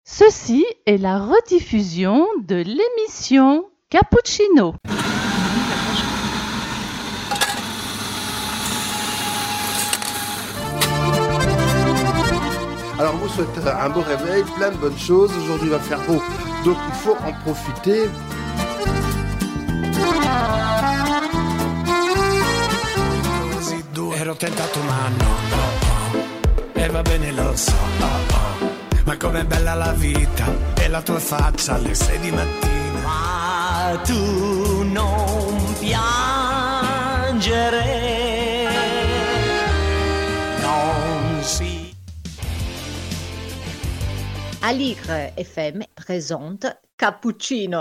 Ceci est la rediffusion de l'émission Cappuccino. Alors on vous souhaite un beau réveil, plein de bonnes choses. Aujourd'hui il va faire beau, donc il faut en profiter. Ero tentato ma no, e va bene lo so, ma com'è bella la vita e la tua faccia alle 6 di mattina. Ma tu non piangere, non si... Aligre FM présente Cappuccino.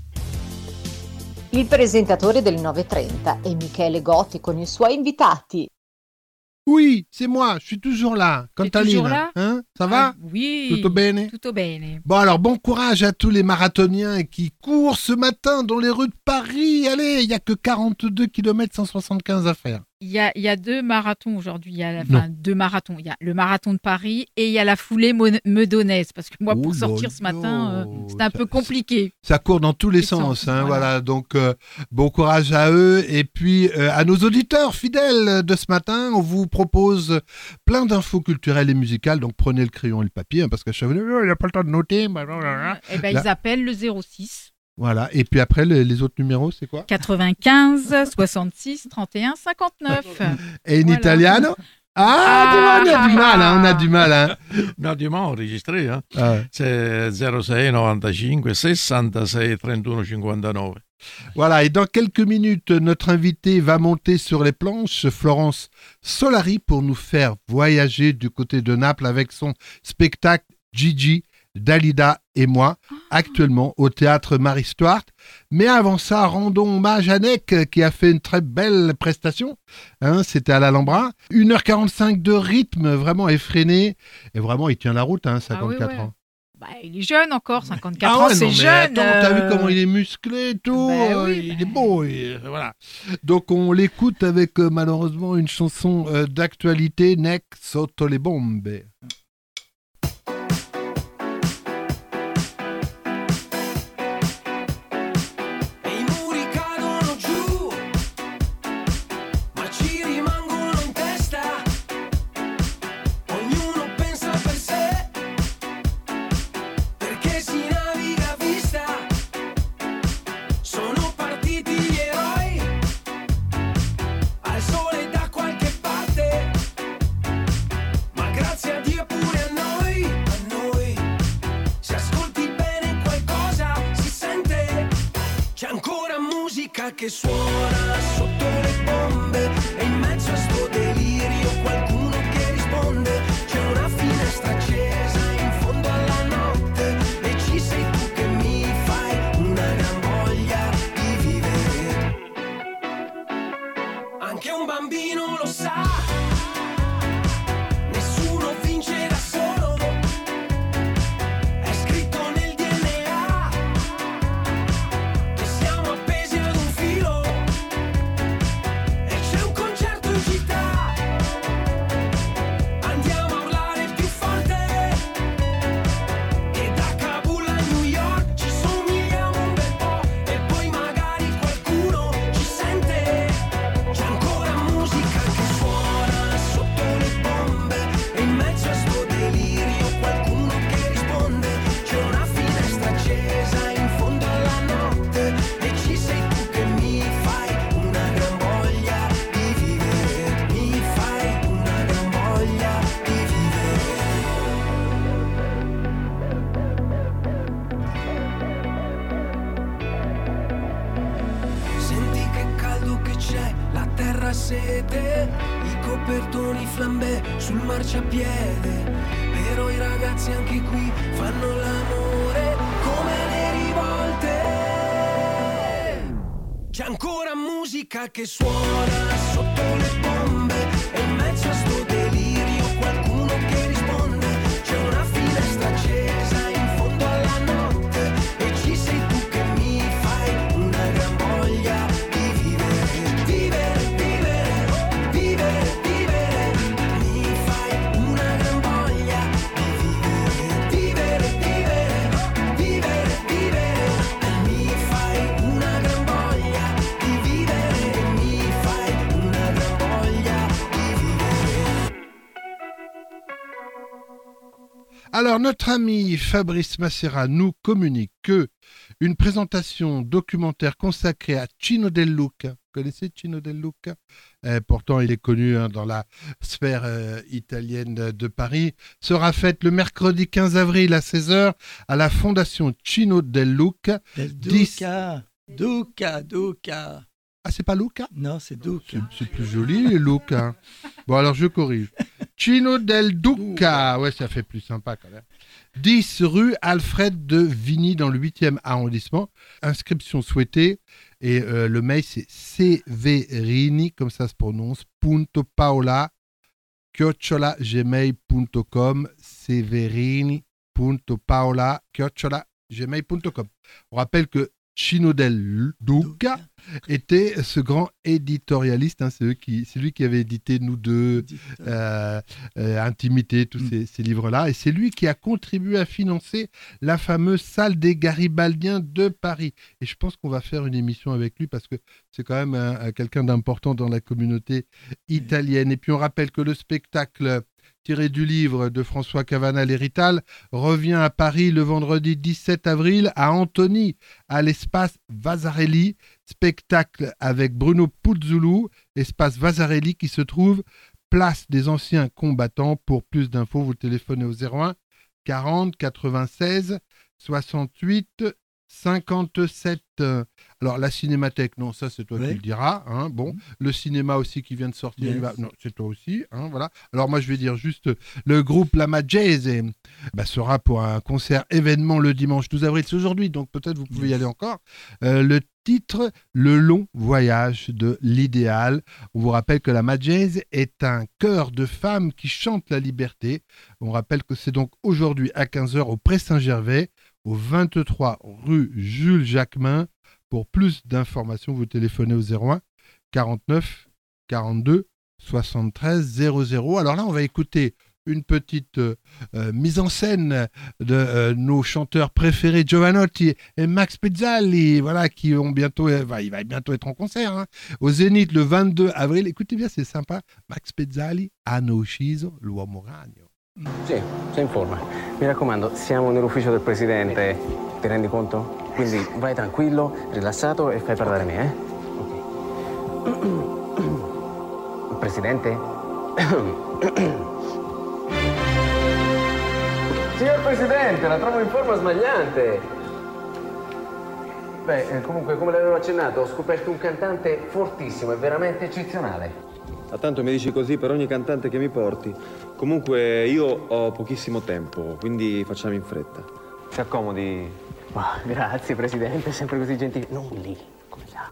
Il presentatore del 9.30 è Michele Gotti con i suoi invitati. Oui, c'est moi, je suis toujours là. Cantaline, toujours là hein? Ça va? Oui. Tutto bene? Tutto bene. Bon alors, bon courage à tous les marathoniens qui courent ce matin dans les rues de Paris. Allez, il n'y a que 42 km 175 à faire. Il y a deux marathons aujourd'hui. Il y a deux marathons. Il y a le marathon de Paris et il y a la foulée meudonnaise. Parce que moi, pour sortir ce matin, c'est un peu compliqué. Ça court dans tous les sens. Voilà. Donc, bon courage à eux. Et puis, à nos auditeurs fidèles de ce matin, on vous propose plein d'infos culturelles et musicales. Donc, prenez le crayon et le papier. Hein, parce qu'à chaque fois, il n'a pas le temps de noter. Eh ben, ils appellent le 06. Voilà, et puis après, les autres numéros, c'est quoi? 95, 66, 31, 59. Et in italiano? Ah, on a du mal, hein, on a du mal. Hein. On a du mal à enregistrer. Hein. Ah. C'est 06 95 66 31 59. Voilà, et dans quelques minutes, notre invité va monter sur les planches, Florence Solari, pour nous faire voyager du côté de Naples avec son spectacle Gigi, Dalida et moi, actuellement au théâtre Marie Stuart. Mais avant ça, rendons hommage à Neck qui a fait une très belle prestation. Hein, c'était à l'Alhambra. 1h45 de rythme vraiment effréné. Et vraiment, il tient la route, hein, 54 ans. Bah, il est jeune encore, 54 ans, c'est jeune. Attends, t'as vu comment il est musclé et tout, oui. Il est beau, voilà. Donc on l'écoute avec malheureusement une chanson d'actualité, Neck sotto le bombe. Che suona sotto le bombe e in mezzo a sto delirio qualcuno che risponde. C'è una finestra accesa in fondo alla notte e ci sei tu che mi fai una gran voglia di vivere. Anche un bambino lo sa, nessuno vince da solo, è scritto nel DNA che siamo appesi ad un filo. E c'è un concerto in città, andiamo a urlare più forte. E da Kabul a New York ci somigliamo un bel po'. E poi magari qualcuno ci sente. C'è ancora musica che suona sotto le bombe e in mezzo a sto delirio qualcuno che risponde. C'è una finestra accesa in fondo alla notte e ci sei tu che mi fai una gran voglia di vivere. Mi fai una gran voglia di vivere. Senti che caldo che c'è, la terra sete, i copertoni flambè sul marciapiede. Però i ragazzi anche qui fanno l'amore come le rivolte. C'è ancora musica che suona sotto le bombe e in mezzo a sto delirio qualcuno che risponde. C'è una finestra accesa in fondo alla notte e ci sei tu che mi fai una gran voglia di vivere. Vivere, vivere, vivere, vivere. Mi fai una gran voglia di vivere. Vivere, vivere. Alors, notre ami Fabrice Massera nous communique que une présentation documentaire consacrée à Cino Del Luca. Vous connaissez Cino Del Luca ? Pourtant, il est connu dans la sphère italienne de Paris. Sera faite le mercredi 15 avril à 16h à la Fondation Cino Del Luca. Duca. Ah, c'est pas Luca ? Non, c'est Duca. C'est plus joli, les Luca. Bon, alors je corrige. Cino del Duca. Ouais, ça fait plus sympa quand même. 10 rue Alfred de Vigny dans le 8e arrondissement. Inscription souhaitée. Et le mail, c'est Severini, comme ça se prononce, @paola@gmail.com. Severini.paola@gmail.com. On rappelle que Cino del Duca était ce grand éditorialiste, hein, c'est lui qui avait édité Nous deux, Intimité, tous ces livres-là, et c'est lui qui a contribué à financer la fameuse salle des Garibaldiens de Paris. Et je pense qu'on va faire une émission avec lui parce que c'est quand même quelqu'un d'important dans la communauté italienne. Et puis on rappelle que le spectacle tiré du livre de François Cavanal et Rital, revient à Paris le vendredi 17 avril à Antony, à l'espace Vasarely, spectacle avec Bruno Puzzulu, espace Vasarely qui se trouve place des anciens combattants. Pour plus d'infos, vous téléphonez au 01 40 96 68 57. Alors la cinémathèque, non, ça c'est toi qui le diras. Hein, bon, le cinéma aussi qui vient de sortir, non, c'est toi aussi. Hein, voilà. Alors moi je vais dire juste le groupe La Magese sera pour un concert événement le dimanche 12 avril, c'est aujourd'hui, donc peut-être vous pouvez y aller encore. Le titre, Le long voyage de l'idéal. On vous rappelle que La Magese est un chœur de femmes qui chantent la liberté. On rappelle que c'est donc aujourd'hui à 15h au Pré Saint-Gervais, au 23 rue Jules Jacquemin. Pour plus d'informations, vous téléphonez au 01 49 42 73 00. Alors là, on va écouter une petite mise en scène de nos chanteurs préférés, Giovanotti et Max Pezzali, voilà, qui ont bientôt, il va bientôt être en concert hein, au Zénith le 22 avril. Écoutez bien, c'est sympa. Max Pezzali, Hanno ucciso l'uomo ragno. Sì, sei in forma. Mi raccomando, siamo nell'ufficio del presidente, ti rendi conto? Quindi vai tranquillo, rilassato e fai parlare me, Ok. Presidente? Signor Presidente, la trovo in forma smagliante. Beh, comunque, come l'avevo accennato, ho scoperto un cantante fortissimo e veramente eccezionale. A tanto mi dici così per ogni cantante che mi porti. Comunque io ho pochissimo tempo, quindi facciamo in fretta. Si accomodi. Oh, grazie Presidente, sempre così gentile. Non lì, come là.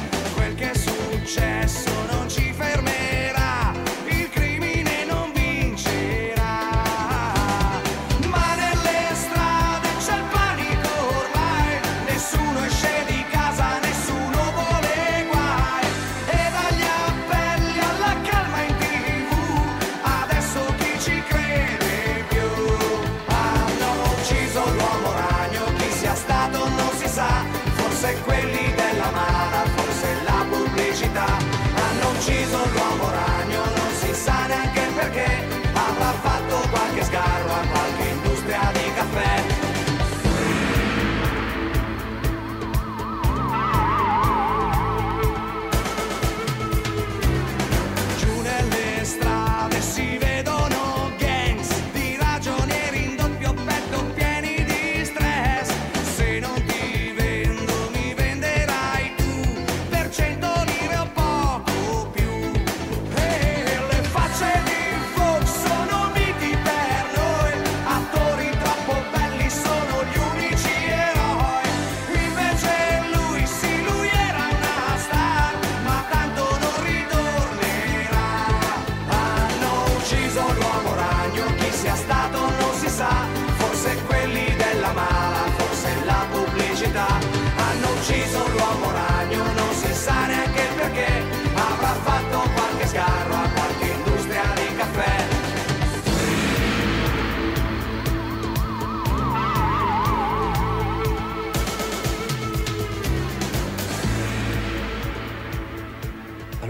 Non ci fermerà, il crimine non vincerà.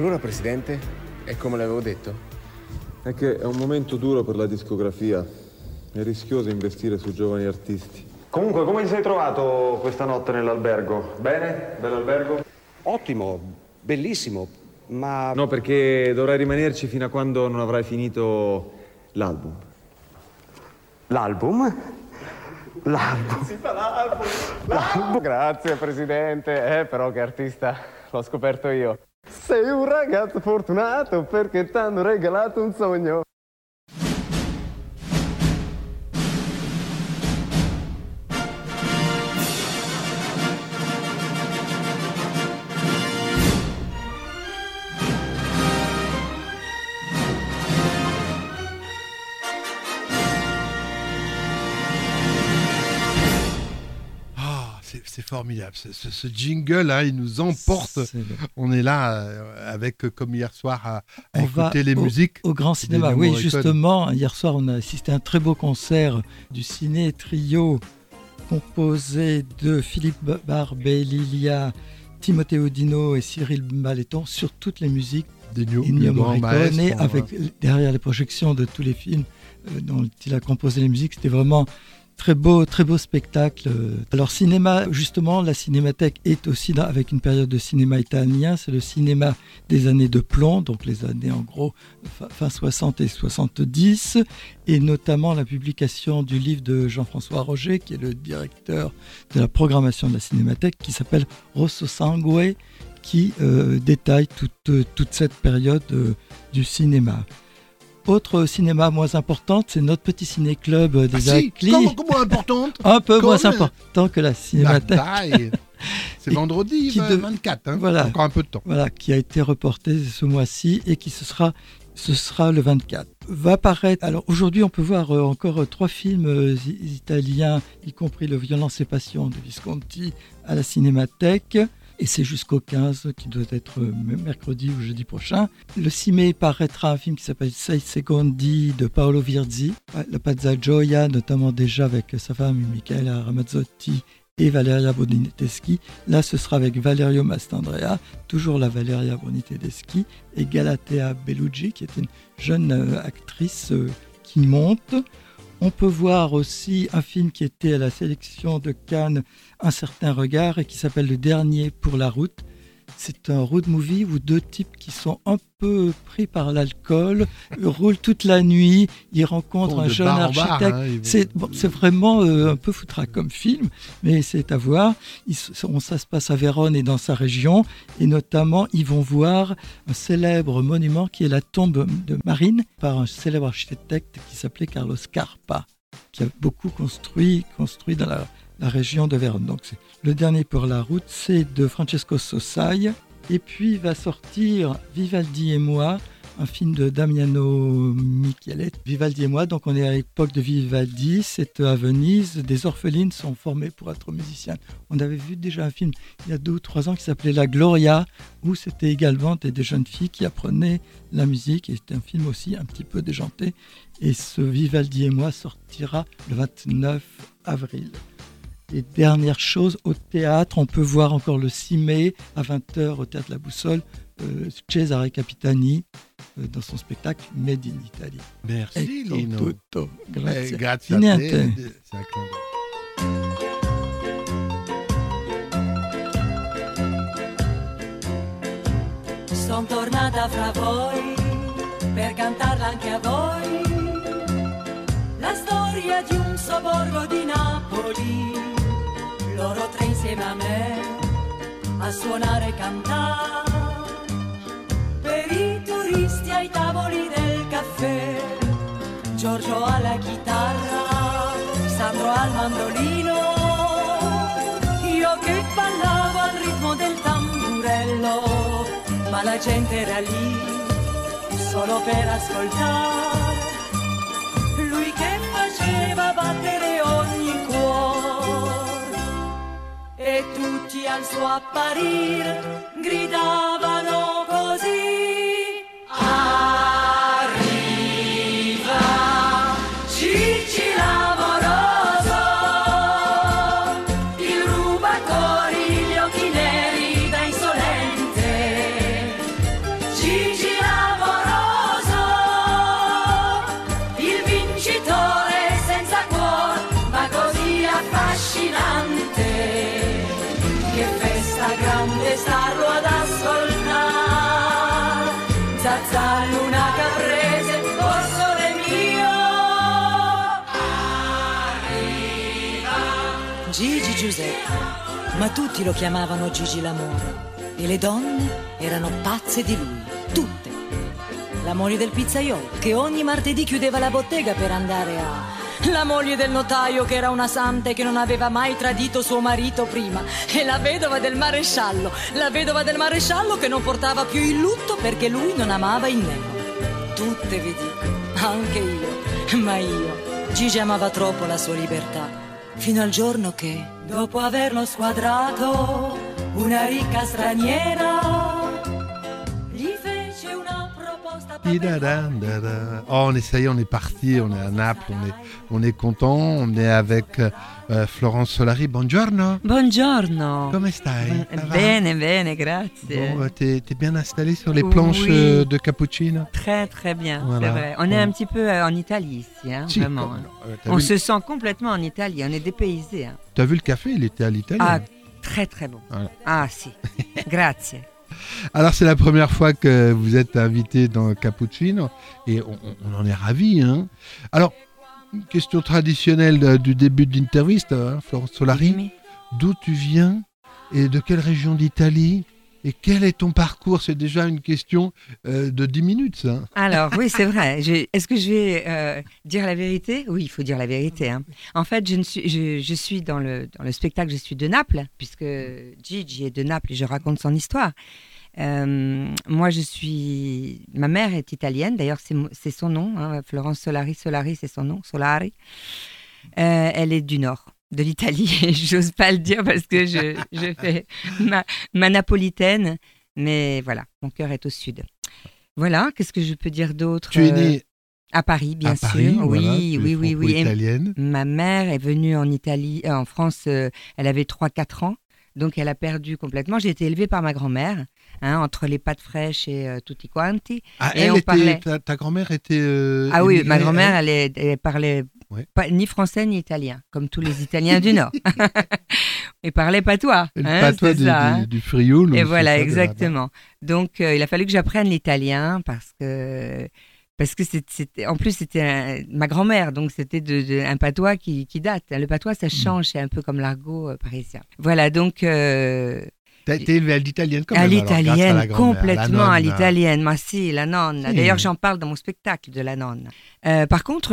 allora, Presidente, è come l'avevo detto? È che è un momento duro per la discografia. È rischioso investire su giovani artisti. Comunque, come ti sei trovato questa notte nell'albergo? Bene? Bell'albergo? Ottimo, bellissimo, ma... No, perché dovrai rimanerci fino a quando non avrai finito l'album. L'album? L'album? Si fa l'album! Grazie, Presidente. Però che artista, l'ho scoperto io. Sei un ragazzo fortunato perché ti hanno regalato un sogno. C'est formidable. Ce jingle, hein, il nous emporte. On est là avec, comme hier soir, à écouter les musiques. Au Grand Cinéma, oui, justement. Hier soir, on a assisté à un très beau concert du Ciné Trio composé de Philippe Barbelivia, Timothée Audino et Cyril Maléton sur toutes les musiques d'Ennio Morricone, avec derrière les projections de tous les films dont il a composé les musiques. C'était vraiment très beau spectacle. Alors cinéma, justement, la Cinémathèque est aussi avec une période de cinéma italien. C'est le cinéma des années de plomb, donc les années en gros fin 60 et 70, et notamment la publication du livre de Jean-François Roger, qui est le directeur de la programmation de la Cinémathèque, qui s'appelle Rosso Sangue, qui détaille toute cette période du cinéma. Autre cinéma moins importante, c'est notre petit ciné-club des Aclis. Comment importante? Un peu moins important que la Cinémathèque. C'est vendredi 24, hein, voilà, encore un peu de temps. Voilà, qui a été reporté ce mois-ci et qui ce sera le 24. Va paraître. Alors aujourd'hui, on peut voir encore 3 films italiens, y compris Le Violence et Passion de Visconti à la Cinémathèque. Et c'est jusqu'au 15, qui doit être mercredi ou jeudi prochain. Le 6 mai paraîtra un film qui s'appelle Sei Secondi de Paolo Virzi. La Pazza Gioia, notamment déjà avec sa femme Michaela Ramazzotti et Valeria Boniteschi. Là, ce sera avec Valerio Mastandrea, toujours la Valeria Boniteschi, et Galatea Bellucci, qui est une jeune actrice qui monte. On peut voir aussi un film qui était à la sélection de Cannes, Un certain regard, et qui s'appelle Le dernier pour la route. C'est un road movie où 2 types qui sont un peu pris par l'alcool roulent toute la nuit. Ils rencontrent un jeune architecte. Hein, c'est vraiment un peu foutraque comme film, mais c'est à voir. Ça se passe à Vérone et dans sa région. Et notamment, ils vont voir un célèbre monument qui est la tombe de Marine par un célèbre architecte qui s'appelait Carlo Scarpa, qui a beaucoup construit dans la région de Vérone. Donc c'est Le dernier pour la route, c'est de Francesco Sossai. Et puis va sortir Vivaldi et moi, un film de Damiano Michelet. Vivaldi et moi, donc on est à l'époque de Vivaldi, c'est à Venise. Des orphelines sont formées pour être musiciennes. On avait vu déjà un film il y a 2 ou 3 ans qui s'appelait La Gloria, où c'était également des jeunes filles qui apprenaient la musique. Et c'était un film aussi un petit peu déjanté. Et ce Vivaldi et moi sortira le 29 avril. Et dernière chose, au théâtre, on peut voir encore le 6 mai à 20h au Théâtre La Boussole, Cesare Capitani dans son spectacle Made in Italy. Merci Lino. Tutto. Grazie. Grazie a Niente. te. C'est un clin d'œil. Son tornata fra voi per cantarla anche a voi, la storia di un sobborgo di Napoli, loro 3 insieme a me a suonare e cantare, per i turisti ai tavoli del caffè, Giorgio alla chitarra, Sandro al mandolino, io che ballavo al ritmo del tamburello, ma la gente era lì solo per ascoltare, lui che faceva battere ogni cuore, e tutti al suo apparire gridavano così: arriva Cicci l'amoroso, il rubatori, gli occhi neri da insolente, Gigi Giuseppe, ma tutti lo chiamavano Gigi l'amore. E le donne erano pazze di lui, tutte. La moglie del pizzaiolo, che ogni martedì chiudeva la bottega per andare a... La moglie del notaio, che era una santa e che non aveva mai tradito suo marito prima. E la vedova del maresciallo che non portava più il lutto perché lui non amava il nero. Tutte vi dico, anche io, ma io, Gigi amava troppo la sua libertà. Fino al giorno che, dopo averlo squadrato, una ricca straniera gli fece una proposta. Oh, ça y est, on est parti, on est à Naples, on est content, on est avec Florence Solari. Buongiorno. Buongiorno. Come stai? Bene, bene, grazie. Bon, t'es bien installé sur les planches de cappuccino? Très, très bien, Voilà. c'est vrai. On est un petit peu en Italie ici, hein, Si, vraiment. On se sent complètement en Italie, on est dépaysé. Hein. T'as vu le café, il était à l'Italie. Ah, très, très bon. Voilà. Ah, si. Grazie. Alors c'est la première fois que vous êtes invité dans Cappuccino et on en est ravis. Hein. Alors, une question traditionnelle du début de l'interview, hein, Florence Solari. D'où tu viens et de quelle région d'Italie et quel est ton parcours? C'est déjà une question de 10 minutes, ça. Alors, oui, c'est vrai. Est-ce que je vais dire la vérité? Oui, il faut dire la vérité. Hein. En fait, je suis dans le spectacle, je suis de Naples, puisque Gigi est de Naples et je raconte son histoire. Moi, ma mère est italienne, d'ailleurs, c'est son nom, hein, Florence Solari. Solari, c'est son nom, Solari. Elle est du nord de l'Italie, et j'ose pas le dire parce que je fais ma napolitaine, mais voilà, mon cœur est au sud. Voilà, qu'est-ce que je peux dire d'autre? Tu es née à Paris, bien sûr. Paris, voilà, oui. Italienne. Ma mère est venue en France, elle avait 3-4 ans, donc elle a perdu complètement. J'ai été élevée par ma grand-mère, hein, entre les pâtes fraîches et tutti quanti. Ah, et ta grand-mère était... ah oui, ma grand-mère, elle parlait pas, ni français ni italien, comme tous les Italiens du Nord. Elle parlait patois. Le patois du Frioul. Et voilà, exactement. Donc, il a fallu que j'apprenne l'italien parce que c'était, en plus, c'était ma grand-mère, donc c'était un patois qui date. Le patois, ça change, c'est un peu comme l'argot parisien. Voilà, donc... T'as été élevée à l'italienne quand même. À l'italienne, alors, complètement à l'italienne. Ma si, la nonna. Si. D'ailleurs, j'en parle dans mon spectacle de la nonna. Par contre,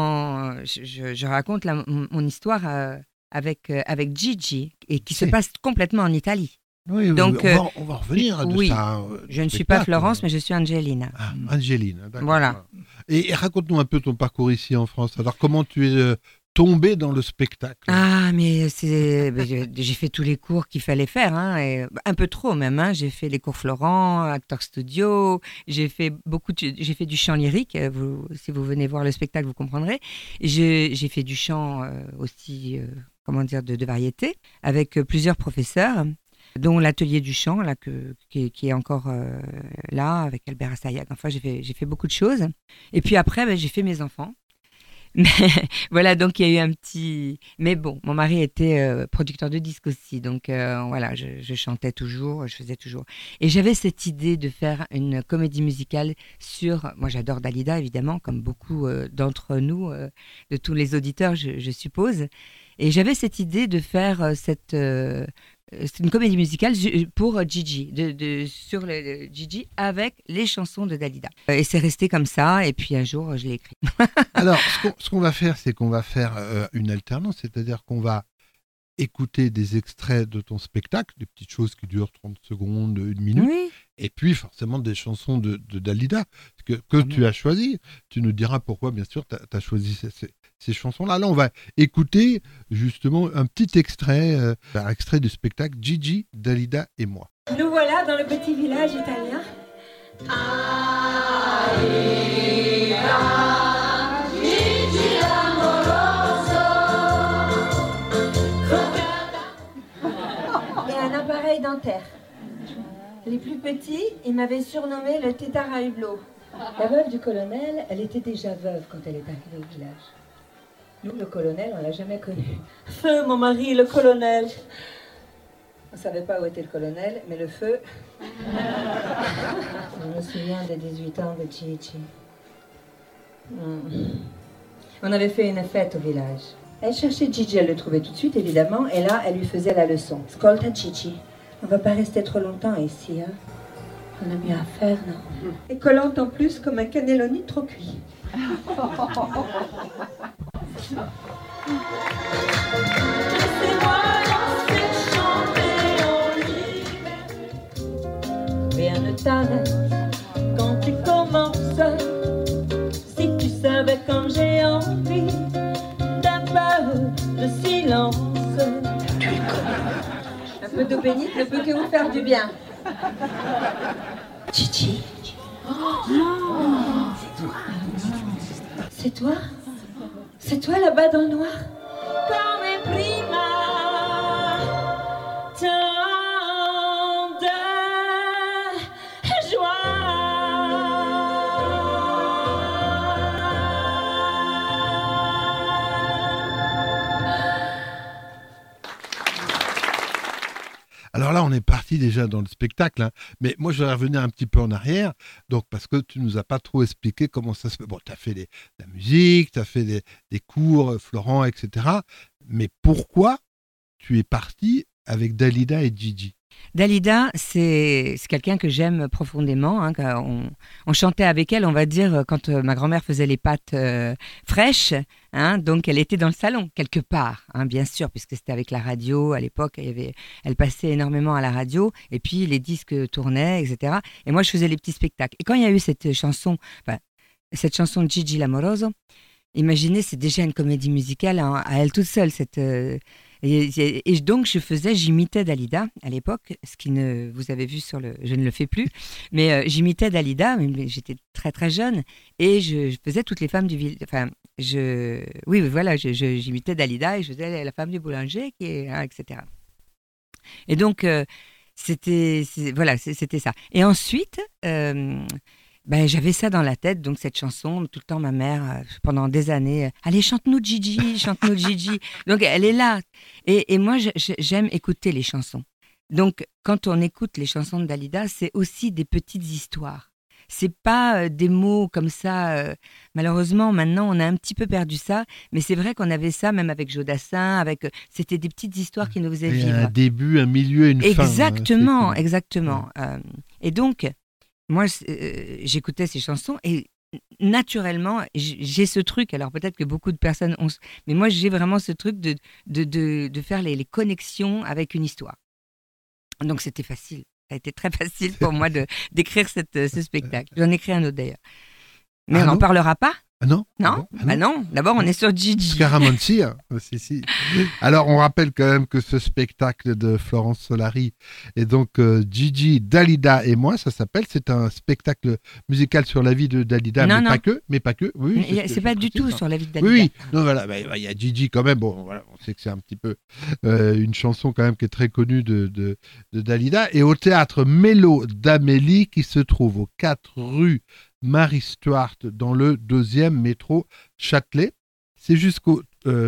je raconte mon histoire avec Gigi, et qui se passe complètement en Italie. Oui, donc, on va revenir à oui, ça. Je ne suis pas Florence, mais je suis Angelina. Ah, Angelina, d'accord. Voilà. Et raconte-nous un peu ton parcours ici en France. Alors, comment tu es tombée dans le spectacle? Ah, mais j'ai fait tous les cours qu'il fallait faire, hein, et un peu trop même. Hein. J'ai fait les cours Florent, Acteur Studio, j'ai fait du chant lyrique. Si vous venez voir le spectacle, vous comprendrez. J'ai fait du chant aussi, de variété, avec plusieurs professeurs, dont l'atelier du chant, là, qui est encore là, avec Albert Assayag. Enfin, j'ai fait beaucoup de choses. Et puis après, j'ai fait mes enfants. Mais voilà, donc il y a eu un petit... Mais bon, mon mari était producteur de disques aussi, donc voilà, je chantais toujours, je faisais toujours. Et j'avais cette idée de faire une comédie musicale sur... Moi, j'adore Dalida, évidemment, comme beaucoup d'entre nous, de tous les auditeurs, je suppose. Et j'avais cette idée de faire c'est une comédie musicale pour Gigi, sur Gigi avec les chansons de Dalida. Et c'est resté comme ça, et puis un jour, je l'ai écrit. Alors, ce qu'on va faire, c'est qu'on va faire une alternance, c'est-à-dire qu'on va écouter des extraits de ton spectacle, des petites choses qui durent 30 secondes, 1 minute, oui. Et puis forcément des chansons de Dalida que tu as choisies. Tu nous diras pourquoi, bien sûr, tu as choisi ces chansons-là. Là, on va écouter justement un petit extrait, un extrait du spectacle Gigi, Dalida et moi. Nous voilà dans le petit village italien. Et un appareil dentaire. Les plus petits, ils m'avaient surnommé le tétard à hublot. La veuve du colonel, elle était déjà veuve quand elle est arrivée au village. Nous, le colonel, on l'a jamais connu. Feu, mon mari, le colonel. On savait pas où était le colonel, mais le feu... Je me souviens des 18 ans de Gigi. On avait fait une fête au village. Elle cherchait Gigi, elle le trouvait tout de suite, évidemment, et là, elle lui faisait la leçon. Scolta Gigi, on va pas rester trop longtemps ici, hein. On a mieux à faire, non? Et collante en plus comme un cannelloni trop cuit. Rien ne t'arrête quand tu commences. Si tu savais comme j'ai envie d'un peu de silence. Un peu d'eau bénite ne peut que vous faire du bien. Gigi. C'est toi? C'est toi là-bas dans le noir? Come prima, tant de Alors là, on est parti déjà dans le spectacle, hein. Mais moi, je vais revenir un petit peu en arrière, donc parce que tu nous as pas trop expliqué comment ça se fait. Bon, tu as fait la musique, tu as fait des cours, Florent, etc. Mais pourquoi tu es parti avec Dalida et Gigi? Dalida, c'est quelqu'un que j'aime profondément. Hein, on chantait avec elle, on va dire, quand ma grand-mère faisait les pâtes fraîches. Hein, donc, elle était dans le salon, quelque part, hein, bien sûr, puisque c'était avec la radio. À l'époque, elle passait énormément à la radio. Et puis, les disques tournaient, etc. Et moi, je faisais les petits spectacles. Et quand il y a eu cette chanson de Gigi L'Amoroso, imaginez, c'est déjà une comédie musicale à elle toute seule, et donc, j'imitais Dalida à l'époque, vous avez vu je ne le fais plus, mais j'imitais Dalida, mais j'étais très très jeune, et je faisais toutes les femmes du village, j'imitais Dalida et je faisais la femme du boulanger, etc. Et donc, c'était ça. Et ensuite, j'avais ça dans la tête, donc cette chanson, tout le temps ma mère, pendant des années, allez, chante-nous Gigi, chante-nous Gigi. Donc elle est là. Et moi, j'aime écouter les chansons. Donc quand on écoute les chansons de Dalida, c'est aussi des petites histoires. C'est pas des mots comme ça. Malheureusement, maintenant, on a un petit peu perdu ça. Mais c'est vrai qu'on avait ça, même avec Jodassin. C'était des petites histoires qui nous faisaient vivre. Un début, un milieu et une fin. Exactement. Et donc, moi, j'écoutais ces chansons et naturellement, j'ai ce truc. Alors peut-être que beaucoup de personnes ont, mais moi, j'ai vraiment ce truc de faire les connexions avec une histoire. Donc c'était facile. Ça a été très facile pour moi d'écrire ce spectacle. J'en ai écrit un autre d'ailleurs. Mais on n'en parlera pas. Ah non? Non, non. D'abord, on est sur Gigi. Scaramanzi, si. Alors, on rappelle quand même que ce spectacle de Florence Solari est donc Gigi, Dalida et moi, ça s'appelle. C'est un spectacle musical sur la vie de Dalida, mais pas que. Oui, c'est pas du tout sur la vie de Dalida. Oui. Non, voilà, il y a Gigi quand même. Bon, voilà, on sait que c'est un petit peu une chanson quand même qui est très connue de Dalida. Et au théâtre Mélo d'Amélie qui se trouve aux 4 rues Marie Stuart dans le 2e métro Châtelet. C'est jusqu'au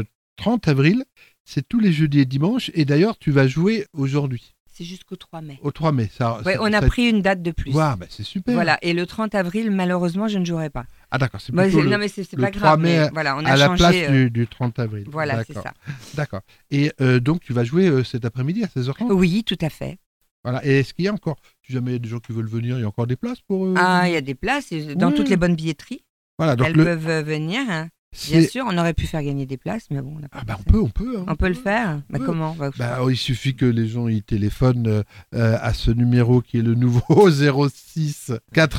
30 avril. C'est tous les jeudis et dimanches. Et d'ailleurs, tu vas jouer aujourd'hui. C'est jusqu'au 3 mai. Au 3 mai. On a pris une date de plus. Ouais, c'est super. Voilà. Et le 30 avril, malheureusement, je ne jouerai pas. Ah d'accord, c'est plutôt c'est le pas 3 grave, mai on a à la changé, place du 30 avril. Voilà, c'est ça. D'accord. Et donc, tu vas jouer cet après-midi à 16h30 ? Oui, tout à fait. Voilà. Et est-ce qu'il y a encore, si jamais il y a des gens qui veulent venir, il y a encore des places pour... Ah, il y a des places dans toutes les bonnes billetteries. Voilà, donc elles peuvent venir. Hein. Bien sûr, on aurait pu faire gagner des places, mais bon, on n'a pas on peut. On peut le faire. Comment il suffit que les gens y téléphonent à ce numéro qui est le nouveau 06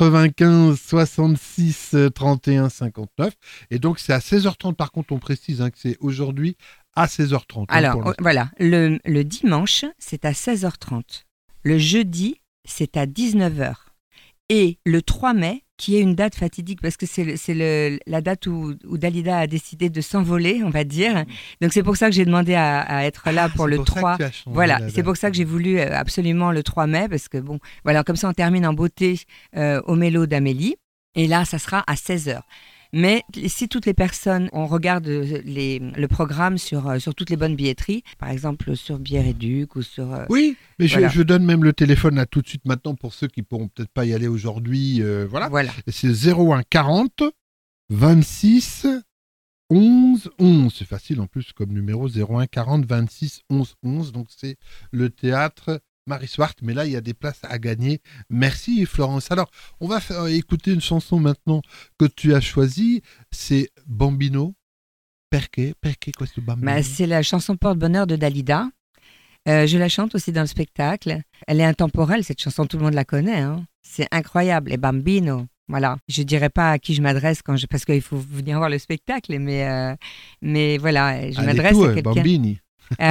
95 66 31 59. Et donc, c'est à 16h30. Par contre, on précise que c'est aujourd'hui à 16h30. Alors, voilà. Le dimanche, c'est à 16h30. Le jeudi, c'est à 19h. Et le 3 mai, qui est une date fatidique, parce que c'est la date où Dalida a décidé de s'envoler, on va dire. Donc c'est pour ça que j'ai demandé à être là pour le 3. Voilà, c'est pour ça que j'ai voulu absolument le 3 mai, parce que bon, voilà, comme ça on termine en beauté au Mélo d'Amélie. Et là, ça sera à 16h. Mais si toutes les personnes, on regarde le programme sur toutes les bonnes billetteries, par exemple sur Bière et Duc ou sur... Oui, mais voilà. je donne même le téléphone là tout de suite maintenant pour ceux qui pourront peut-être pas y aller aujourd'hui. Voilà. C'est 01 40 26 11 11. C'est facile en plus comme numéro 01 40 26 11 11. Donc c'est le théâtre Marie Swart. Mais là, il y a des places à gagner. Merci Florence. Alors, on va écouter une chanson maintenant que tu as choisie. C'est Bambino. Perché questo bambino? C'est la chanson Porte-Bonheur de Dalida. Je la chante aussi dans le spectacle. Elle est intemporelle, cette chanson, tout le monde la connaît. Hein. C'est incroyable, les bambino. Voilà. Je ne dirais pas à qui je m'adresse parce qu'il faut venir voir le spectacle, mais voilà, je m'adresse à quelqu'un. Bambini.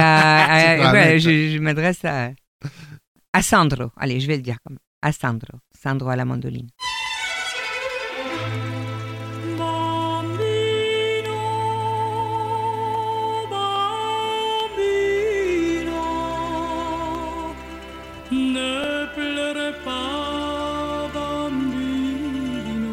Je m'adresse à Sandro. Allez, je vais le dire comme à Sandro. Sandro à la mandoline. Ne pleure pas, bambino.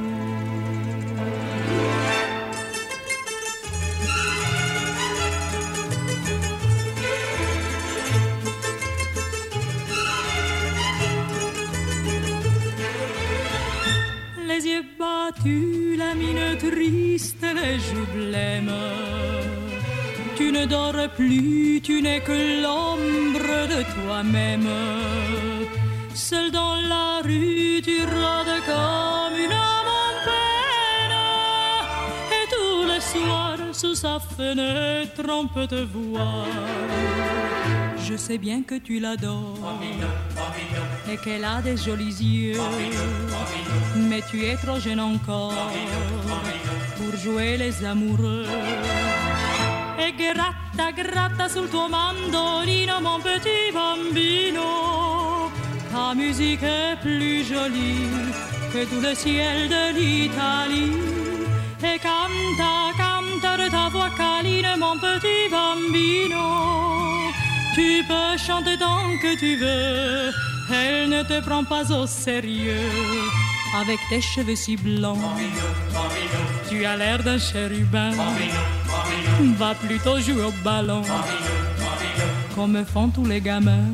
Les yeux battus, la mine triste, les joues blêmes. Tu ne dors plus, tu n'es que l'ombre de toi-même. Seul dans la rue, tu rôdes comme une âme en peine. Et tout le soir, sous sa fenêtre, on peut te voir. Je sais bien que tu l'adores et qu'elle a des jolis yeux. Mais tu es trop jeune encore pour jouer les amoureux. E gratta, gratta sul tuo mandolino, mon petit bambino. Ta musique est plus jolie que tout le ciel de l'Italie. E canta, canta de ta voix câline, mon petit bambino. Tu peux chanter tant que tu veux, elle ne te prend pas au sérieux. Avec tes cheveux si blancs, tu as l'air d'un chérubin. Va plutôt jouer au ballon, comme font tous les gamins.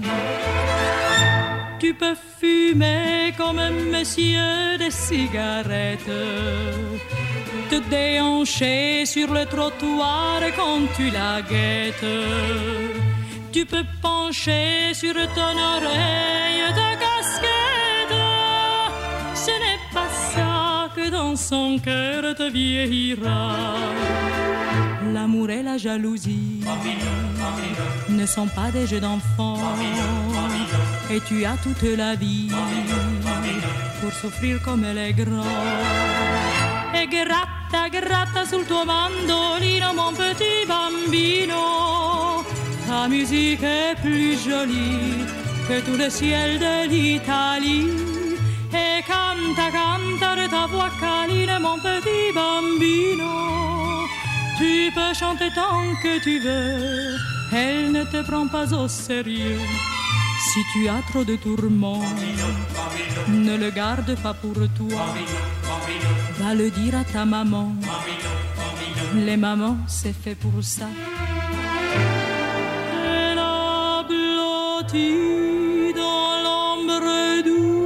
Tu peux fumer comme un monsieur des cigarettes, te déhancher sur le trottoir quand tu la guettes. Tu peux pencher sur ton oreille de casquette. Ce n'est pas ça que dans son cœur te vieillira. L'amour et la jalousie ne sont pas des jeux d'enfants. Et tu as toute la vie pour souffrir comme elle est grande. E gratta, gratta sul tuo mandolino, mon petit bambino. Ta musique est plus jolie que tout le ciel de l'Italie. E canta, canta de ta voix câline, mon petit bambino. Tu peux chanter tant que tu veux, elle ne te prend pas au sérieux. Si tu as trop de tourments, ne le garde pas pour toi. Va le dire à ta maman. Les mamans, c'est fait pour ça. Elle a blotti dans l'ombre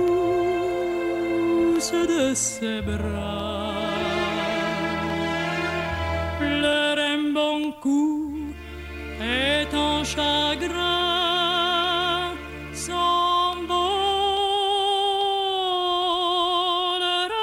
douce de ses bras. Pleure un bon coup et ton chagrin s'envolera.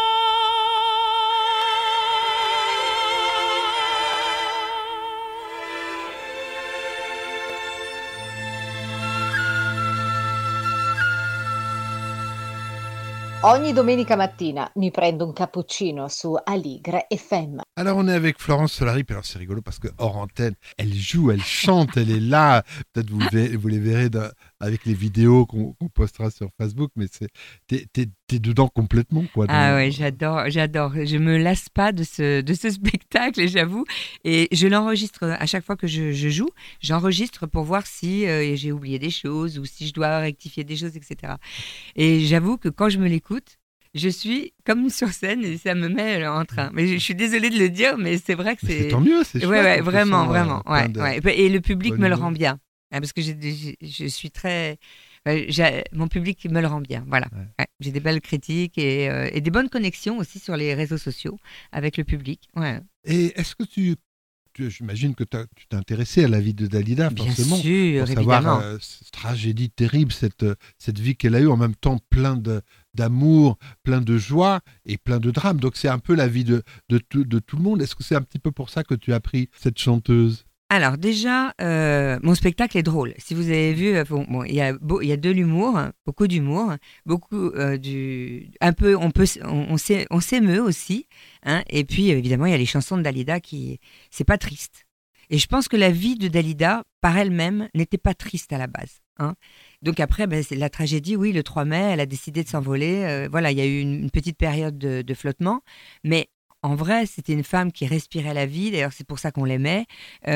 Ogni domenica mattina mi prendo un cappuccino su Aligre FM. Alors on est avec Florence Solari, puis alors c'est rigolo parce que hors antenne, elle joue, elle chante, elle est là. Peut-être vous les verrez avec les vidéos qu'on postera sur Facebook, mais t'es dedans complètement, quoi. Ah ouais, j'adore. Je me lasse pas de ce spectacle, j'avoue. Et je l'enregistre à chaque fois que je joue. J'enregistre pour voir si j'ai oublié des choses ou si je dois rectifier des choses, etc. Et j'avoue que quand je me l'écoute, je suis comme sur scène et ça me met en train. Mais je suis désolée de le dire, mais c'est vrai que c'est... Tant mieux, c'est chouette. Ouais, vraiment. Ouais. Et le public me le rend bien. Parce que je suis très... mon public me le rend bien, voilà. Ouais, j'ai des belles critiques et des bonnes connexions aussi sur les réseaux sociaux avec le public. Ouais. Et est-ce que j'imagine que tu t'es intéressé à la vie de Dalida, forcément. Bien sûr, pour savoir évidemment. cette tragédie terrible, cette vie qu'elle a eue, en même temps plein d'amour, plein de joie et plein de drame. Donc c'est un peu la vie de tout le monde. Est-ce que c'est un petit peu pour ça que tu as pris cette chanteuse ? Alors déjà, mon spectacle est drôle. Si vous avez vu, il y a de l'humour, beaucoup d'humour, beaucoup un peu, on s'émeut aussi, hein, et puis évidemment il y a les chansons de Dalida c'est pas triste. Et je pense que la vie de Dalida, par elle-même, n'était pas triste à la base, hein. Donc après, c'est la tragédie, oui, le 3 mai, elle a décidé de s'envoler. Voilà, il y a eu une petite période de flottement, mais en vrai, c'était une femme qui respirait la vie. D'ailleurs, c'est pour ça qu'on l'aimait.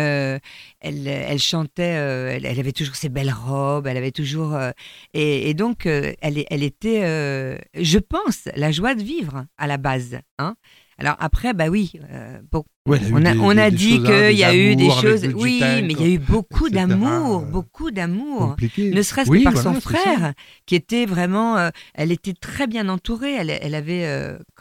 Elle chantait, elle avait toujours ses belles robes, elle avait toujours... et donc, elle était, je pense, la joie de vivre à la base, hein. Alors après, oui, bon, ouais, on a dit qu'il y a eu des choses... avec Oui, Guten, mais il y a eu beaucoup etc., d'amour. compliqué. Ne serait-ce Oui, que par voilà, son c'est frère, ça. qui était vraiment... elle était très bien entourée. Elle avait,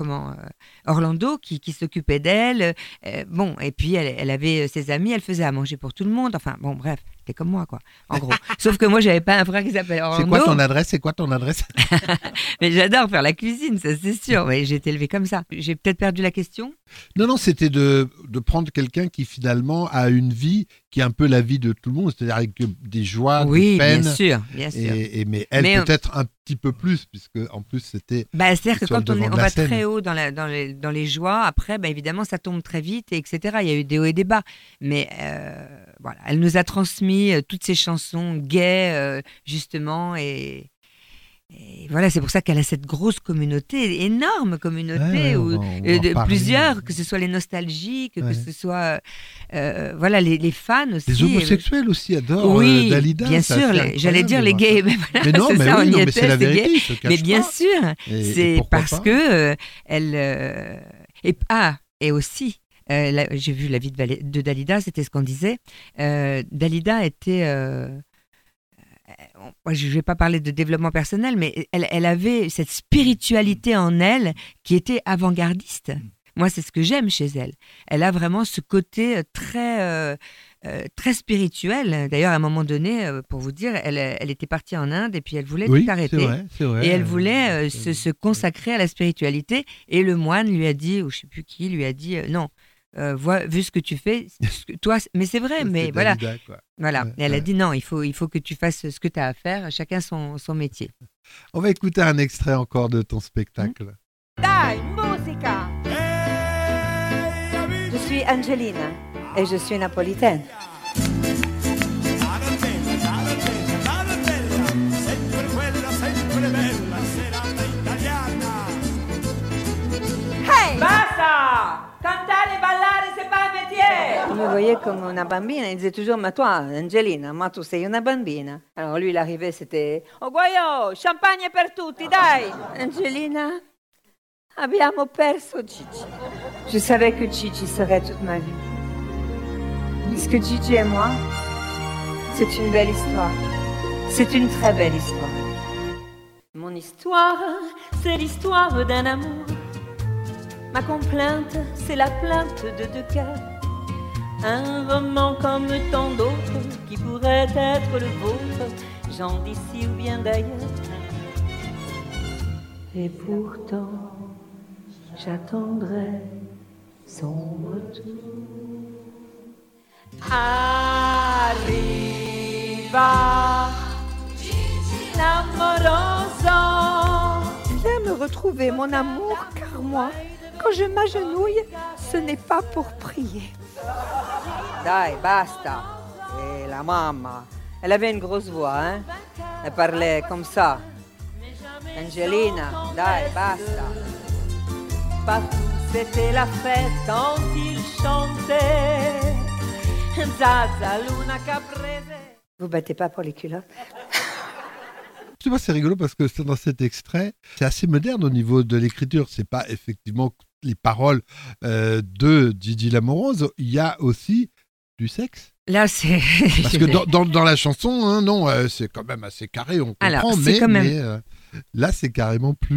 Orlando qui s'occupait d'elle. Bon, et puis elle avait ses amis, elle faisait à manger pour tout le monde. Enfin, bon, bref, c'était comme moi, quoi, en gros. Sauf que moi, j'avais pas un frère qui s'appelait Orlando. C'est quoi ton adresse Mais j'adore faire la cuisine, ça c'est sûr. Mais j'ai été élevée comme ça. J'ai peut-être perdu la question. Non, c'était de prendre quelqu'un qui finalement a une vie qui est un peu la vie de tout le monde, c'est-à-dire avec des joies, des peines. Bien sûr. Mais elle peut-être un petit peu plus, puisque en plus c'était... c'est-à-dire que quand on va scène. très haut dans les joies, après, évidemment, ça tombe très vite, etc. Il y a eu des hauts et des bas. Mais voilà, elle nous a transmis toutes ces chansons gaies, justement, et voilà, c'est pour ça qu'elle a cette grosse communauté, énorme communauté, plusieurs, que ce soit les nostalgiques, que ce soit voilà, les fans aussi. Les homosexuels aussi adorent Dalida. Bien sûr, j'allais dire les gays, mais voilà, mais non, mais c'est la vérité, gays. Se cache mais bien pas. sûr, c'est parce que et aussi. J'ai vu la vie de Dalida, c'était ce qu'on disait. Dalida était... je ne vais pas parler de développement personnel, mais elle avait cette spiritualité en elle qui était avant-gardiste. Moi, c'est ce que j'aime chez elle. Elle a vraiment ce côté très spirituel. D'ailleurs, à un moment donné, pour vous dire, elle était partie en Inde et puis elle voulait tout arrêter. C'est vrai. Et elle voulait se consacrer à la spiritualité. Et le moine lui a dit, ou je ne sais plus qui, lui a dit non. Vu ce que tu fais, toi, mais c'est vrai, mais voilà. Dalida, quoi. Voilà. Ouais, et elle a dit non, il faut que tu fasses ce que tu as à faire, chacun son métier. On va écouter un extrait encore de ton spectacle. Dai, musica! Je suis Angelina et je suis napolitaine. Hey! Basta! Cantare e ballare c'est pas un métier! Vous me voyez comme una bambina, il disait toujours, ma toi, Angelina, ma tu sei una bambina. Alors lui, il arrivait, c'était, oh guaio, champagne per tutti, dai! Angelina, abbiamo perso Gigi. Je savais que Gigi serait toute ma vie. Parce que Gigi et moi, c'est une belle histoire. C'est une très belle histoire. Mon histoire, c'est l'histoire d'un amour. Ma complainte, c'est la plainte de deux cœurs. Un roman comme tant d'autres qui pourrait être le vôtre, gens d'ici ou bien d'ailleurs. Et pourtant, j'attendrai son retour. Arriva l'amoroso. J'aime retrouver mon amour car moi, quand je m'agenouille, ce n'est pas pour prier. Dai, basta. Et la mamma, elle avait une grosse voix, hein. Elle parlait comme ça. Angelina, dai, basta. Partout c'était la fête quand il chantait. Zaza, Luna Caprese. Vous battez pas pour les culottes? Tu vois, c'est rigolo parce que dans cet extrait, c'est assez moderne au niveau de l'écriture. C'est pas effectivement les paroles de Gigi Lamoroso. Il y a aussi du sexe. Là, c'est... Parce que dans la chanson, hein, non, c'est quand même assez carré, on comprend. Alors, mais quand même... là, c'est carrément plus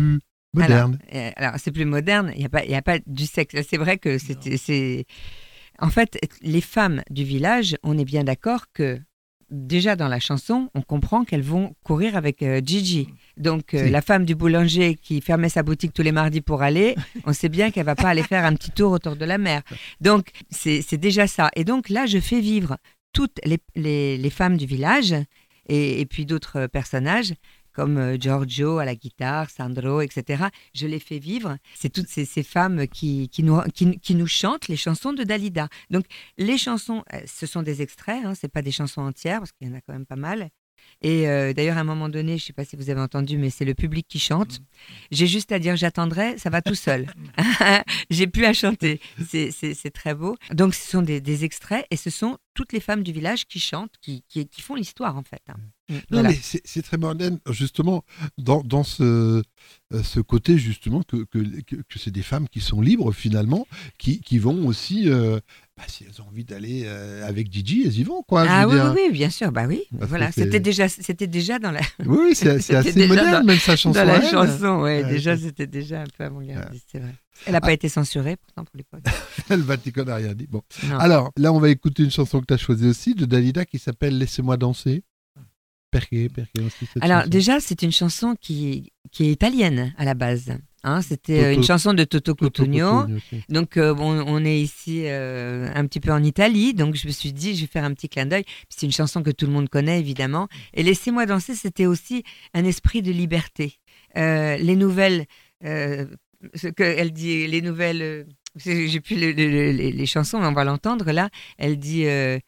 Moderne. Alors, c'est plus moderne, il n'y a pas du sexe. C'est vrai que c'est... En fait, les femmes du village, on est bien d'accord que déjà dans la chanson, on comprend qu'elles vont courir avec Gigi. Donc, la femme du boulanger qui fermait sa boutique tous les mardis pour aller, on sait bien qu'elle va pas aller faire un petit tour autour de la mer. Donc, c'est déjà ça. Et donc là, je fais vivre toutes les femmes du village et puis d'autres personnages comme Giorgio à la guitare, Sandro, etc. Je les fais vivre. C'est toutes ces femmes qui nous chantent les chansons de Dalida. Donc, les chansons, ce sont des extraits, ce n'est pas des chansons entières, parce qu'il y en a quand même pas mal. Et d'ailleurs, à un moment donné, je ne sais pas si vous avez entendu, mais c'est le public qui chante. J'ai juste à dire j'attendrai, ça va tout seul. J'ai plus à chanter. C'est très beau. Donc, ce sont des extraits et ce sont toutes les femmes du village qui chantent, qui font l'histoire, en fait. Non, Voilà. mais c'est très moderne, justement, dans ce côté, justement, que c'est des femmes qui sont libres, finalement, qui vont aussi, si elles ont envie d'aller avec Gigi, elles y vont, quoi. Ah je veux dire. oui, bien sûr, bah oui. Parce Voilà, que c'est- c'était déjà dans la. Oui, c'est C'était assez déjà moderne, même sa chanson. Dans la à elle. chanson, ouais, Ouais, déjà, c'est- c'était déjà un peu avant-gardiste, c'est vrai. Elle n'a pas été censurée, pourtant, pour l'époque. Le Vatican n'a rien dit. Bon. Non. Alors, là, on va écouter une chanson que tu as choisie aussi, de Dalida, qui s'appelle Laissez-moi danser. Perché aussi, cette Alors, chanson. déjà, c'est une chanson qui est italienne à la base. C'était Toto- une chanson de Toto Cutugno. Cutugno, ok. Donc, on est ici un petit peu en Italie. Donc, je me suis dit, je vais faire un petit clin d'œil. C'est une chanson que tout le monde connaît, évidemment. Et Laissez-moi danser, c'était aussi un esprit de liberté. Les nouvelles, ce qu'elle dit, les nouvelles. J'ai plus les chansons, mais on va l'entendre là. Elle dit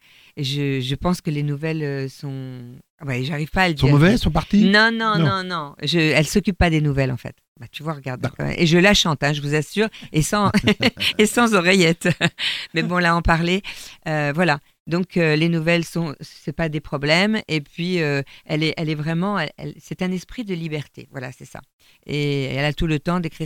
je pense que les nouvelles sont. Ouais, j'arrive pas à le dire. Sont mauvaises, sont parties Non. Elle s'occupe pas des nouvelles en fait. Bah, tu vois, regarde. Et je la chante, je vous assure, et sans et sans oreillette. Mais bon, là, en parler. Voilà. Donc les nouvelles c'est pas des problèmes. Et puis elle est vraiment, c'est un esprit de liberté. Voilà, c'est ça. Et elle a tout le temps d'écrire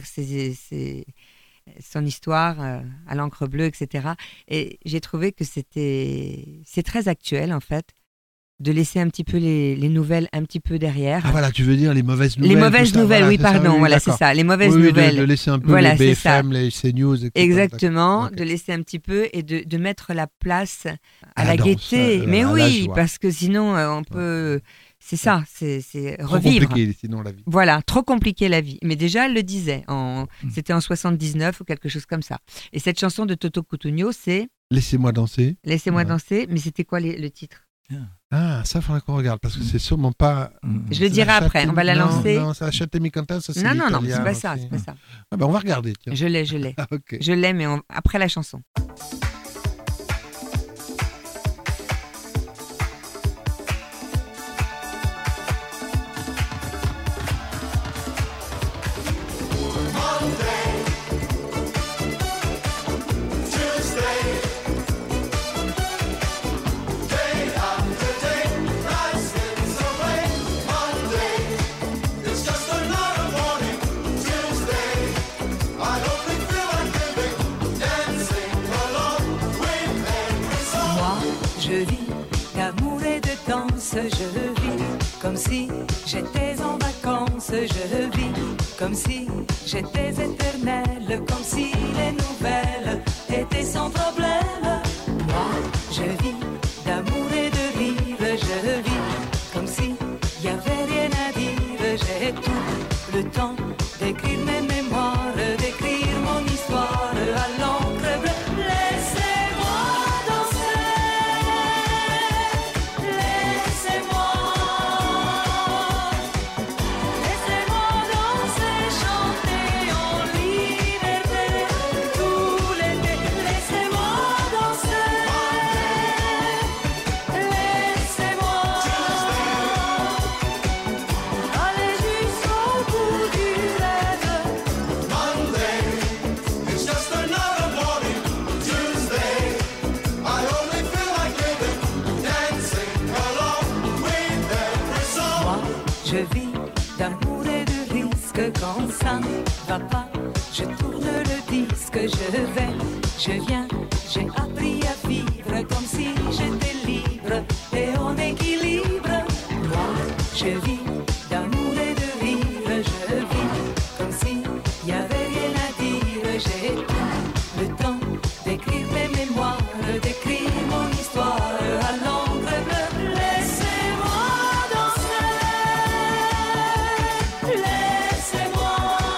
son histoire à l'encre bleue, etc. Et j'ai trouvé que c'est très actuel en fait, de laisser un petit peu les nouvelles un petit peu derrière. Ah voilà, tu veux dire les mauvaises nouvelles. Les mauvaises tout ça, nouvelles, voilà, oui, c'est ça, pardon, voilà, d'accord. c'est ça, les mauvaises Oui, nouvelles. De laisser un peu Voilà, les c'est ça. BFM, les CNews, etc. Exactement, Ok. de laisser un petit peu et de mettre la place à la la danse, gaieté. Mais à la oui, joie. parce que sinon on peut... C'est ça, c'est Trop revivre. compliqué, sinon, la vie. Voilà, trop compliqué la vie. Mais déjà, elle le disait, c'était en 79 ou quelque chose comme ça. Et cette chanson de Toto Cutugno, c'est Laissez-moi danser. Laissez-moi danser, mais c'était quoi le titre? Ah, ça, il faudra qu'on regarde, parce que c'est sûrement pas... Je le dirai après, on va la lancer. Non, c'est la chatte mi canta, ça c'est Non, c'est l'italien pas ça, aussi. c'est pas ça. Ah, on va regarder, tiens. Je l'ai. Ah, ok. Je l'ai, mais après la chanson. Moi, je vis d'amour et de danse, je vis comme si j'étais en vacances, je vis comme si j'étais éternelle, comme si les nouvelles étaient sans problème. Moi, je vis d'amour et de rire, je vis comme si y avait rien à dire, j'ai tout le temps d'écrire mes mémoires, d'écrire mon histoire à l'encre bleue. Laissez-moi danser, laissez-moi danser, chanter en liberté tout l'été. Laissez-moi danser, laissez-moi aller jusqu'au bout du rêve. Monday is just another morning. Tuesday, I only feel like living, dancing along with every song. Moi, je vis d'amour et de risque. Quand ça ne va pas, je tourne le disque. Je viens, j'ai appris à vivre comme si j'étais libre et en équilibre. Moi, je vis d'amour et de rire. Je vis comme si t'écris mon histoire à l'encre bleue. Laissez-moi danser, laissez-moi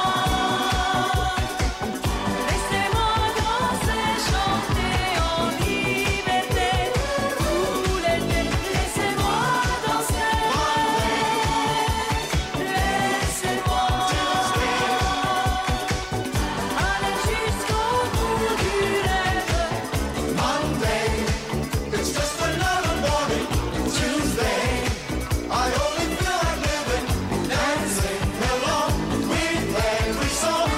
danser, chanter en liberté tout l'été. Laissez-moi danser, laissez-moi aller jusqu'au bout du rêve. Monday, it's just another morning. Tuesday, I only feel like living, dancing along with every song.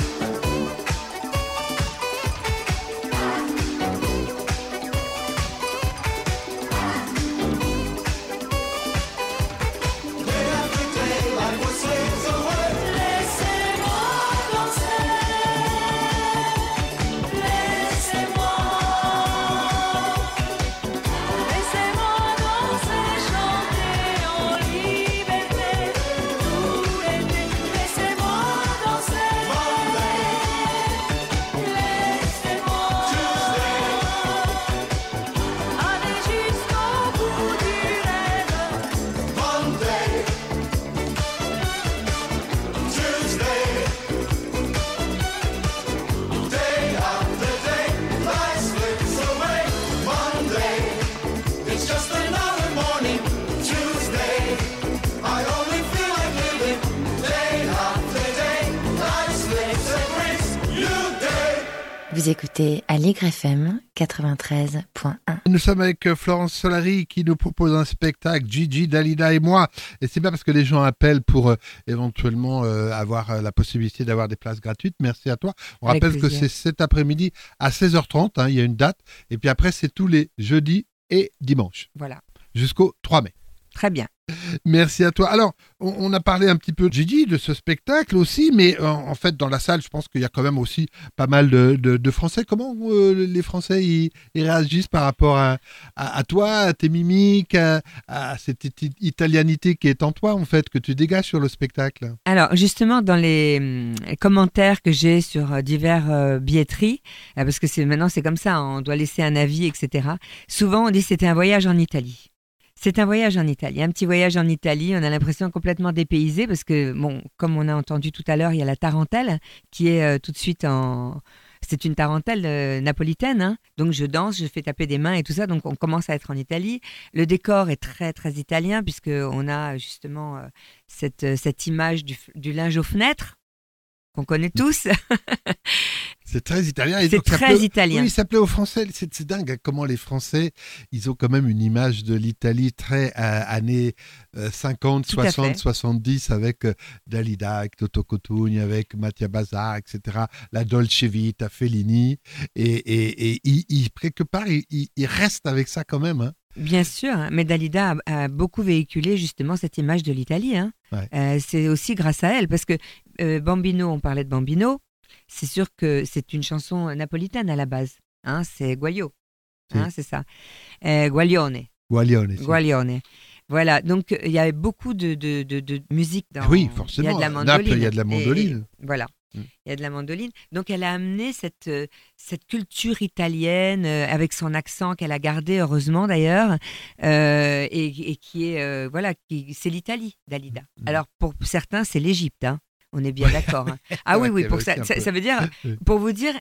Day after day, life was slips away. Laissez-moi danser, laissez-moi danser, chanter en liberté tout l'été. Laissez-moi danser, laissez-moi aller jusqu'au bout du rêve. Monday, Tuesday, day after day, life slips away. Monday, it's just another morning. Tuesday, I only feel like living. Day after day, life slips and brings new day. Vous écoutez Allegre FM 93.1. Nous sommes avec Florence Solari qui nous propose un spectacle, Gigi, Dalida et moi. Et c'est bien parce que les gens appellent pour éventuellement avoir la possibilité d'avoir des places gratuites. Merci à toi. On Avec rappelle que plaisir. c'est cet après-midi à 16h30. Il y a une date. Et puis après, c'est tous les jeudis et dimanches Voilà, jusqu'au 3 mai. très bien. Merci à toi. Alors, on a parlé un petit peu de Gigi, de ce spectacle aussi, mais en fait, dans la salle, je pense qu'il y a quand même aussi pas mal de Français. Comment les Français ils réagissent par rapport à toi, à tes mimiques, à cette italianité qui est en toi, en fait, que tu dégages sur le spectacle? Alors, justement, dans les commentaires que j'ai sur divers billetteries, parce que maintenant c'est comme ça, on doit laisser un avis, etc. Souvent, on dit que c'était un voyage en Italie. C'est un voyage en Italie, un petit voyage en Italie. On a l'impression complètement dépaysé parce que, bon, comme on a entendu tout à l'heure, il y a la tarentelle qui est tout de suite en... C'est une tarentelle napolitaine, hein. Donc je danse, je fais taper des mains et tout ça. Donc on commence à être en Italie. Le décor est très très italien puisqu'on a justement cette image du linge aux fenêtres qu'on connaît tous. C'est très italien. Et C'est donc, ça très plaît- italien. Oui, ça plaît aux Français. C'est dingue hein, comment les Français, ils ont quand même une image de l'Italie très années 50, Tout à 60, fait. 70 avec Dalida, avec Toto Cutugno, avec Mattia Bazar, etc. La Dolce Vita, Fellini. Et quelque part, ils restent avec ça quand même. Hein. Bien sûr, mais Dalida a beaucoup véhiculé justement cette image de l'Italie. Hein. Ouais. C'est aussi grâce à elle, parce que Bambino, on parlait de Bambino, c'est sûr que c'est une chanson napolitaine à la base. Hein, c'est Guaglio, hein, c'est ça. Guaglione. Guaglione. Guaglione. Voilà, donc il y avait beaucoup de musique dans... Oui, forcément. Il y a de la À mandoline. Naples, il y a de la mandoline. Voilà. Il y a de la mandoline. Donc, elle a amené cette culture italienne avec son accent qu'elle a gardé, heureusement d'ailleurs, et qui est, c'est l'Italie, Dalida. Alors, pour certains, c'est l'Égypte, hein. On est bien d'accord. Hein. Ah Ouais, oui, il y pour avait aussi un peu. ça veut dire, pour vous dire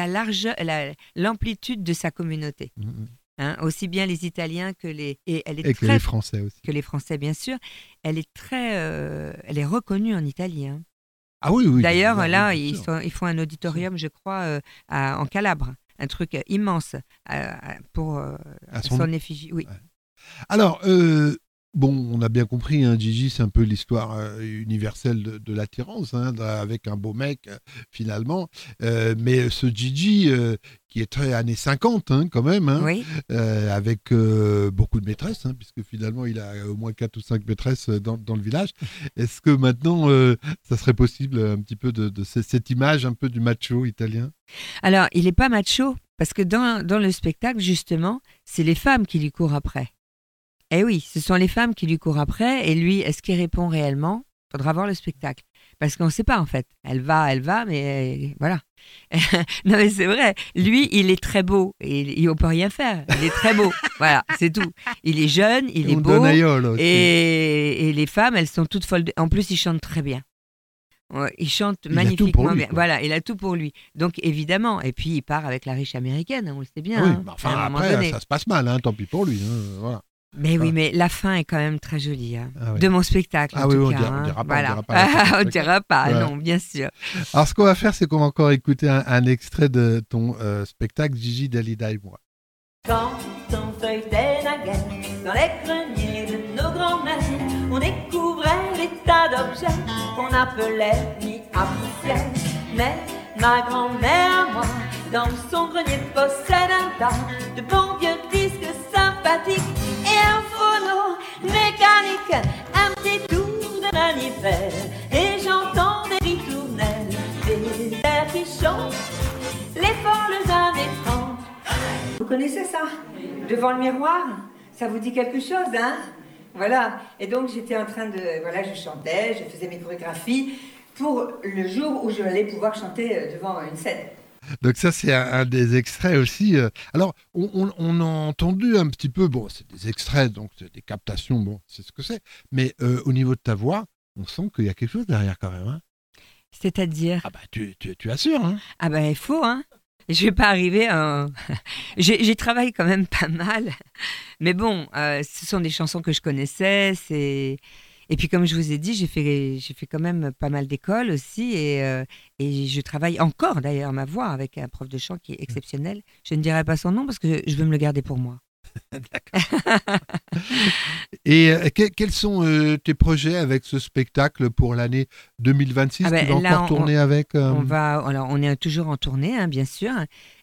l'amplitude de sa communauté. Hein, aussi bien les Italiens que les... Et elle est Et que les Français aussi. Que les Français, bien sûr. Elle est très... elle est reconnue en Italie, hein. Ah oui, oui. D'ailleurs, bien là, sûr. ils font un auditorium, je crois, en Calabre. Un truc immense pour son effigie. Oui. Alors, bon, on a bien compris, hein, Gigi, c'est un peu l'histoire universelle de l'attirance, hein, avec un beau mec, finalement. Mais ce Gigi, qui est très années 50, hein, quand même, hein, oui. avec beaucoup de maîtresses, hein, puisque finalement, il a au moins 4 ou 5 maîtresses dans le village. Est-ce que maintenant, ça serait possible un petit peu de cette image un peu du macho italien? Alors, il n'est pas macho, parce que dans le spectacle, justement, c'est les femmes qui lui courent après. Eh oui, ce sont les femmes qui lui courent après, et lui, est-ce qu'il répond réellement? Il faudra voir le spectacle. Parce qu'on ne sait pas, en fait. Elle va, mais voilà. Non, mais c'est vrai. Lui, il est très beau. Et on ne peut rien faire. Il est très beau. Voilà, c'est tout. Il est jeune, il est beau. Et les femmes, elles sont toutes folles. En plus, il chante très bien. Il chante magnifiquement bien. Voilà, il a tout pour lui. Donc, évidemment. Et puis, il part avec la riche américaine, on le sait bien. Oui, hein, enfin, après, ça se passe mal. Tant pis pour lui. Voilà. Mais oui, mais la fin est quand même très jolie, de mon spectacle. Ah en oui, tout on cas, dira pas. Voilà. On dira pas, ouais. non, bien sûr. Alors, ce qu'on va faire, c'est qu'on va encore écouter un extrait de ton spectacle Gigi, Dalida et moi. Quand on feuilletait naguère dans les greniers de nos grands-mères, on découvrait des tas d'objets qu'on appelait mis à poussière. Mais ma grand-mère, moi, dans son grenier possède un tas de bons vieux disques sympathiques et un phono mécanique, un petit tour de manivelle, et j'entends des ritournelles, des airs qui chantent les folles années 30. Vous connaissez ça? Devant le miroir? Ça vous dit quelque chose, hein? Voilà. Et donc, j'étais en train de... Voilà, je chantais, je faisais mes chorégraphies pour le jour où je allais pouvoir chanter devant une scène. Donc ça, c'est un des extraits aussi. Alors, on a entendu un petit peu, bon, c'est des extraits, donc c'est des captations, bon, c'est ce que c'est. Mais au niveau de ta voix, on sent qu'il y a quelque chose derrière quand même. Hein. C'est-à-dire? Ah bah, tu assures, hein. Ah bah, il faut, hein. Je vais pas arriver à... J'ai travaillé quand même pas mal. Mais bon, ce sont des chansons que je connaissais. Et puis, comme je vous ai dit, j'ai fait quand même pas mal d'écoles aussi. Et je travaille encore, d'ailleurs, ma voix avec un prof de chant qui est exceptionnel. Je ne dirai pas son nom parce que je veux me le garder pour moi. D'accord. Et quels sont tes projets avec ce spectacle pour l'année 2026? Tu vas encore tourner avec on est toujours en tournée, hein, bien sûr,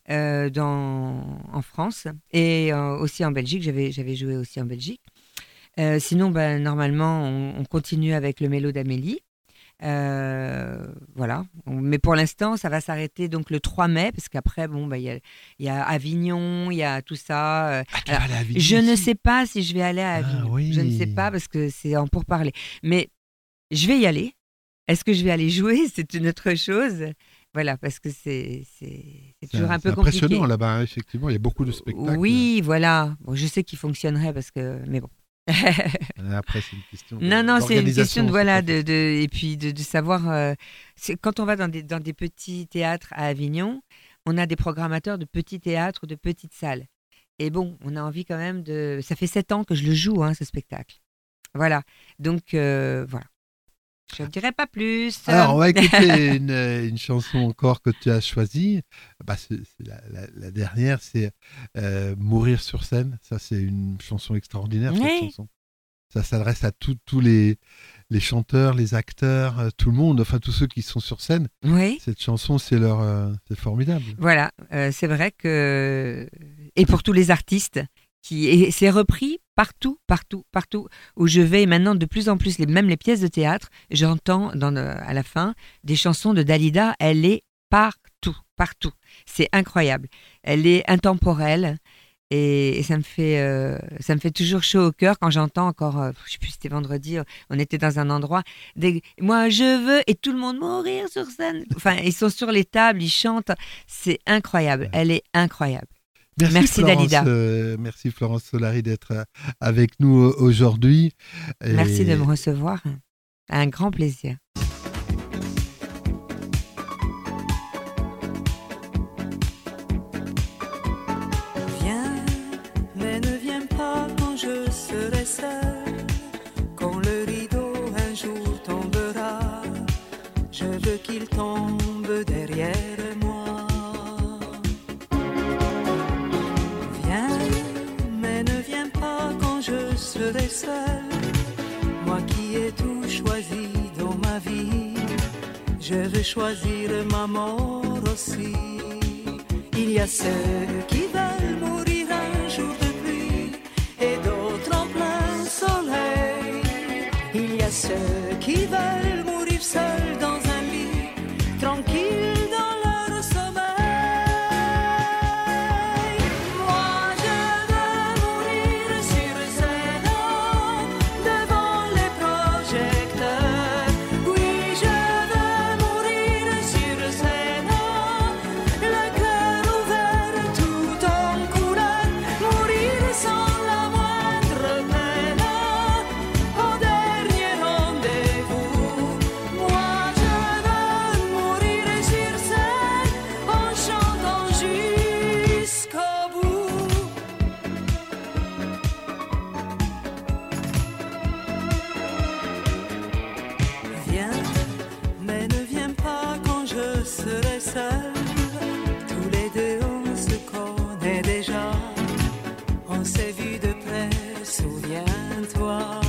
en France et aussi en Belgique. J'avais joué aussi en Belgique. Sinon, normalement, on continue avec le Mélo d'Amélie. Voilà. Mais pour l'instant, ça va s'arrêter donc le 3 mai, parce qu'après, il y a Avignon, il y a tout ça. Alors, je ne sais pas si je vais aller à Avignon. Oui. Je ne sais pas, parce que c'est en pourparlers. Mais je vais y aller. Est-ce que je vais aller jouer? C'est une autre chose. Voilà, parce que c'est toujours un peu compliqué. C'est impressionnant là-bas, hein, effectivement. Il y a beaucoup de spectacles. Oui, voilà. Bon, je sais qu'il fonctionnerait, mais bon. Après, c'est une question. Non, c'est une question et puis de savoir. Quand on va dans des petits théâtres à Avignon, on a des programmateurs de petits théâtres, de petites salles. Et bon, on a envie quand même de. Ça fait 7 ans que je le joue, hein, ce spectacle. Voilà. Donc, voilà. Je ne dirai pas plus. Alors, on va écouter une chanson encore que tu as choisie. C'est la dernière, c'est Mourir sur scène. Ça, c'est une chanson extraordinaire, cette chanson. Ça s'adresse à tous les chanteurs, les acteurs, tout le monde, enfin tous ceux qui sont sur scène. Oui. Cette chanson, c'est formidable. Voilà, c'est vrai que... Et pour tous les artistes, c'est repris partout où je vais. Et maintenant, de plus en plus, même les pièces de théâtre, j'entends à la fin des chansons de Dalida. Elle est partout. C'est incroyable. Elle est intemporelle. Et ça me fait toujours chaud au cœur quand j'entends encore, je sais plus, c'était vendredi, on était dans un endroit, moi je veux, et tout le monde mourir sur scène. Enfin, ils sont sur les tables, ils chantent. C'est incroyable. Elle est incroyable. Merci Florence, Dalida. Merci Florence Solari d'être avec nous aujourd'hui. Merci de me recevoir. Un grand plaisir. Viens, mais ne viens pas quand je serai seul. Quand le rideau un jour tombera, je veux qu'il tombe derrière moi. Je serai seul, moi qui ai tout choisi dans ma vie. Je veux choisir ma mort aussi. Il y a ceux qui veulent mourir un jour de pluie et d'autres en plein soleil. Il y a ceux qui veulent mourir seuls dans un lit, tranquilles dans leur sommeil. Je seul. Tous les deux on se connaît déjà. On s'est vu de près, souviens-toi.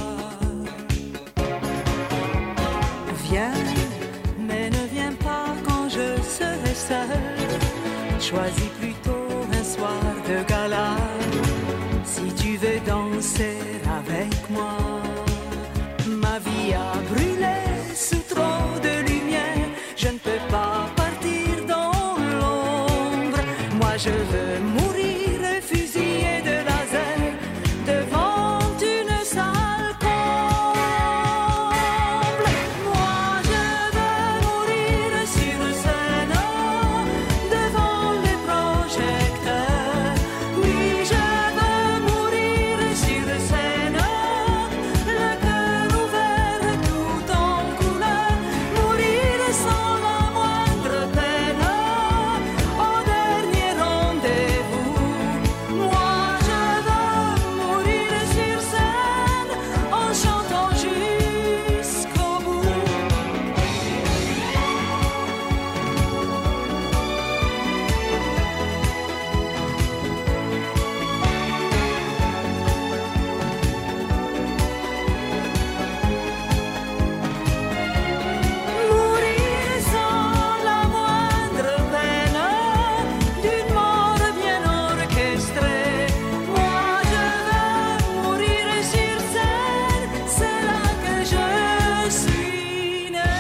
Viens, mais ne viens pas quand je serai seul. Choisis plutôt un soir de gala. Si tu veux danser avec moi. Ma vie a brûlé sous trop de lumière. Je ne peux pas partir dans l'ombre. Moi je veux mourir fusillé de laser devant une salle comble. Moi je veux mourir sur scène devant les projecteurs. Oui, je veux mourir sur scène, le cœur ouvert tout en couleur. Mourir sans la moindre peine au dernier rendez-vous. Moi je veux mourir sur scène en chantant jusqu'au bout. Mourir sans la moindre peine d'une mort bien orchestrée. Moi je veux mourir sur scène, c'est là que je suis né.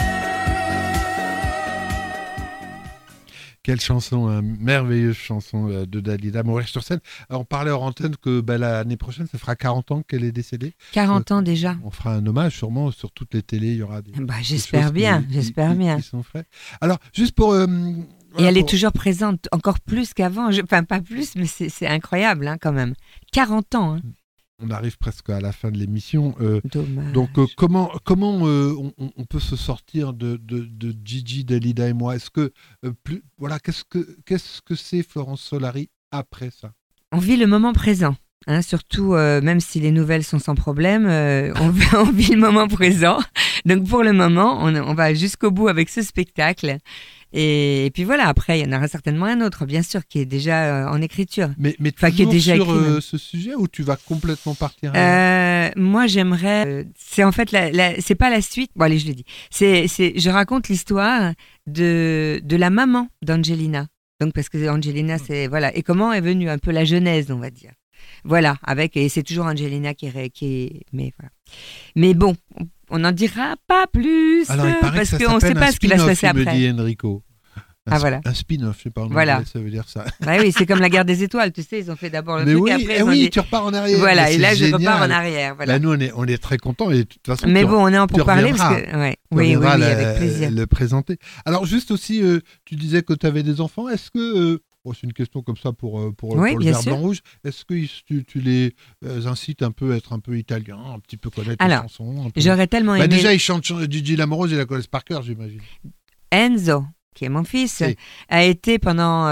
Quelle chanson, une merveilleuse chanson de Dalida, Mourir sur scène. Alors, on parlait hors antenne que l'année prochaine, ça fera 40 ans qu'elle est décédée. 40 ans déjà. On fera un hommage sûrement sur toutes les télés, il y aura des J'espère choses bien, j'espère bien. qui sont faites. Alors, juste pour... Et elle est toujours présente, encore plus qu'avant. Enfin, pas plus, mais c'est incroyable hein, quand même. 40 ans. Hein. On arrive presque à la fin de l'émission. Dommage. Donc, comment on peut se sortir de Gigi, Dalida et moi? Est-ce que qu'est-ce que c'est Florence Solari après ça? On vit le moment présent. Hein, surtout, même si les nouvelles sont sans problème, on vit le moment présent. Donc pour le moment, on va jusqu'au bout avec ce spectacle. Et puis voilà, après, il y en aura certainement un autre, bien sûr, qui est déjà en écriture. Mais enfin, qui est déjà sur écrit, ce sujet, ou tu vas complètement partir moi, j'aimerais... c'est en fait, c'est pas la suite. Bon, allez, je l'ai dit. Je raconte l'histoire de la maman d'Angelina. Donc, parce que Angelina, c'est... Voilà. Et comment est venue un peu la genèse, on va dire. Voilà, et c'est toujours Angelina qui est... Mais voilà. Mais bon, on n'en dira pas plus. Alors, il paraît parce que qu'on ne sait pas ce qui va se passer après. Me dit Enrico. Voilà. Un spin-off, je sais pas en voilà. anglais, ça veut dire ça. Bah oui, c'est comme la guerre des étoiles, tu sais, ils ont fait d'abord le mais truc oui, et après oui, dit... tu repars en arrière. Voilà, et là génial. je repars en arrière. Voilà. Là, nous, on est très contents et de toute façon. Mais bon, on est en pour parler parce que. Ouais. Oui, avec plaisir. Le présenter. Alors, juste aussi, tu disais que tu avais des enfants. Est-ce que. c'est une question comme ça pour le Vert Blanc Rouge. Est-ce que tu les incites un peu à être un peu italien, un petit peu connaître les chansons J'aurais tellement aimé. Déjà, ils chantent Gigi Lamoroso, ils la connaissent par cœur, j'imagine. Enzo, qui est mon fils, a été pendant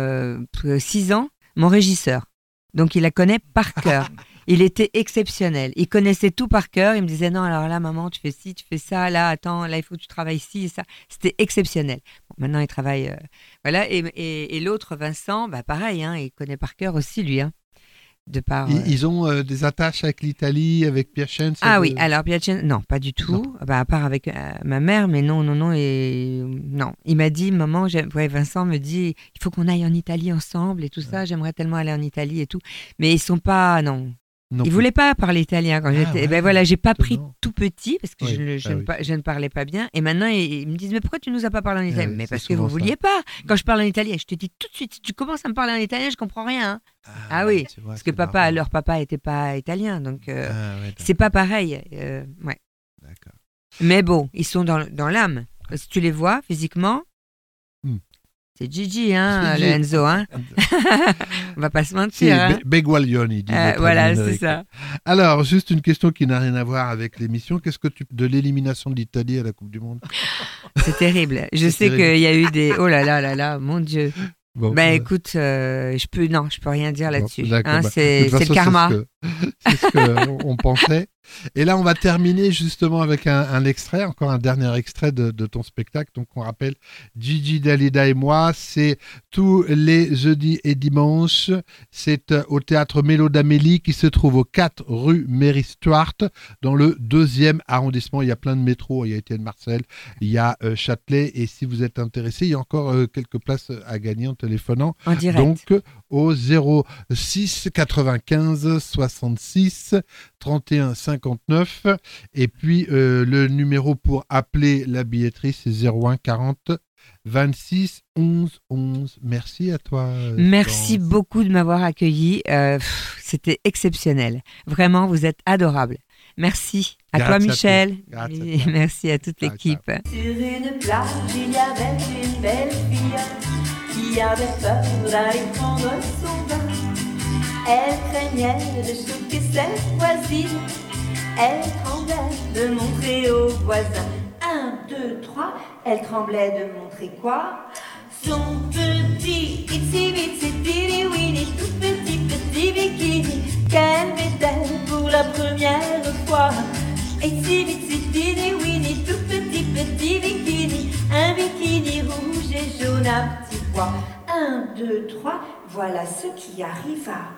6 ans mon régisseur. Donc, il la connaît par cœur. Il était exceptionnel. Il connaissait tout par cœur. Il me disait, non, alors là, maman, tu fais ci, tu fais ça. Là, attends, là, il faut que tu travailles ci et ça. C'était exceptionnel. Bon, maintenant, il travaille... voilà. Et l'autre, Vincent, pareil, hein, il connaît par cœur aussi, lui. Hein, de par, Ils ont des attaches avec l'Italie, avec Piacenza? Oui. Alors, Piacenza, non, pas du tout. À part avec ma mère, mais non. Non. Il m'a dit, maman, Vincent me dit, il faut qu'on aille en Italie ensemble et tout ça. J'aimerais tellement aller en Italie et tout. Mais ils sont pas... Non. Ils ne voulaient pas parler italien quand j'étais. Ouais, voilà, j'ai pas pris tout petit parce que oui. je ne parlais pas bien. Et maintenant, ils me disent, mais pourquoi tu nous as pas parlé en italien? Mais parce que vous ne vouliez pas. Quand je parle en italien, je te dis tout de suite, si tu commences à me parler en italien, je comprends rien. Hein. Oui, parce que leur papa était pas italien, donc c'est pas pareil. Ouais. D'accord. Mais bon, ils sont dans l'âme. Si tu les vois physiquement. C'est Gigi, hein, le Enzo, hein. On va pas se mentir. Hein. Beguaglioni, dit voilà, c'est ça. Alors, juste une question qui n'a rien à voir avec l'émission. Qu'est-ce que de l'élimination de l'Italie à la Coupe du Monde? C'est terrible. Je sais qu'il y a eu des... Oh là là, mon Dieu. Bon, écoute, je peux rien dire là-dessus. Bon, hein, c'est le karma. C'est ce qu'on pensait. Et là, on va terminer justement avec un extrait, encore un dernier extrait de ton spectacle. Donc, on rappelle, Gigi Dalida et moi, c'est tous les jeudis et dimanches. C'est au théâtre Mélo d'Amélie qui se trouve au 4 rue Mary Stuart, dans le 2e arrondissement. Il y a plein de métros. Il y a Étienne Marcel, il y a Châtelet. Et si vous êtes intéressé, il y a encore quelques places à gagner en téléphonant. En direct. Donc, au 06 95 66 31 59. Et puis, le numéro pour appeler la billetterie, c'est 01 40 26 11 11. Merci à toi. Merci beaucoup de m'avoir accueilli. C'était exceptionnel. Vraiment, vous êtes adorable. Merci à toi, Michel. Et merci à toute l'équipe. Sur une plage, il y avait une belle fille qui avait peur d'aller prendre son bain. Elle craignait de choquer ses voisines. Elle tremblait de montrer aux voisins. 1, 2, 3, elle tremblait de montrer quoi? Son petit itsy bitsy tiri winny, tout petit bikini qu'elle mettait pour la première fois. Itsy bitsy tiri winny, tout petit bikini, un bikini rouge et jaune à petits pois. 1, 2, 3, voilà ce qui arriva.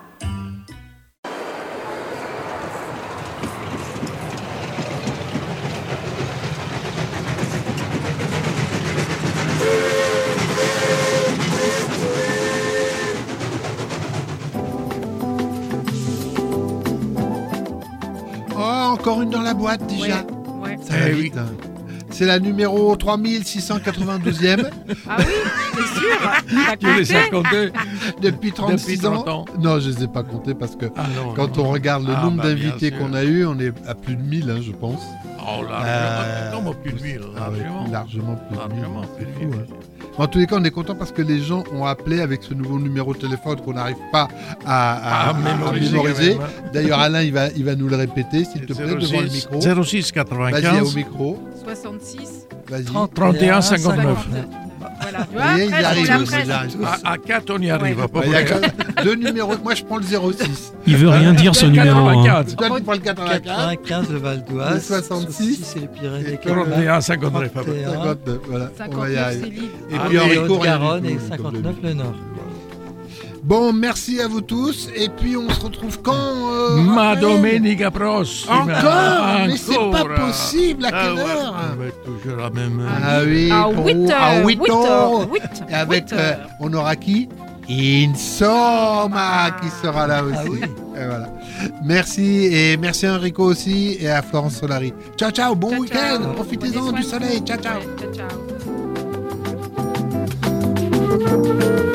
Encore une dans la boîte déjà. Ouais. Ça va vite. Hein. C'est la numéro 3692e. Ah oui, c'est sûr. Tu les as comptés depuis 36 ans. Non, je ne les ai pas comptés parce que quand on regarde le nombre d'invités qu'on a eu, on est à plus de 1000, hein, je pense. Oh, largement plus de 1000. Largement plus de 1000. C'est fou. Hein. En tous les cas, on est content parce que les gens ont appelé avec ce nouveau numéro de téléphone qu'on n'arrive pas à mémoriser. D'ailleurs, Alain, il va nous le répéter, s'il te plaît, devant le micro. 06 95. Vas-y, au micro. 66. Vas-y. 31 59. Voilà, tu vois, ils arrivent. À 4, on y arrive. Il y a deux numéros. Moi, je prends le 06. Il veut rien dire, ce numéro. Toi, tu prends le 95. Le Val d'Oise. Le 66. C'est les Pyrénées. 31 59. 59, voilà. 59, c'est libre. Et puis Enrico, Garonne et 59 le Nord. Bon, merci à vous tous. Et puis, on se retrouve quand Ma domenica prossima. Encore? Mais c'est pas possible. À quelle heure? Toujours la même heure. Ah oui, à 8h. Et avec, on aura qui? Insomma qui sera là aussi. Ah oui. Et voilà. Merci. Et merci à Enrico aussi et à Florence Solari. Ciao, ciao. Bon week-end. Profitez-en du soleil. Ciao, ciao. Ciao, ciao.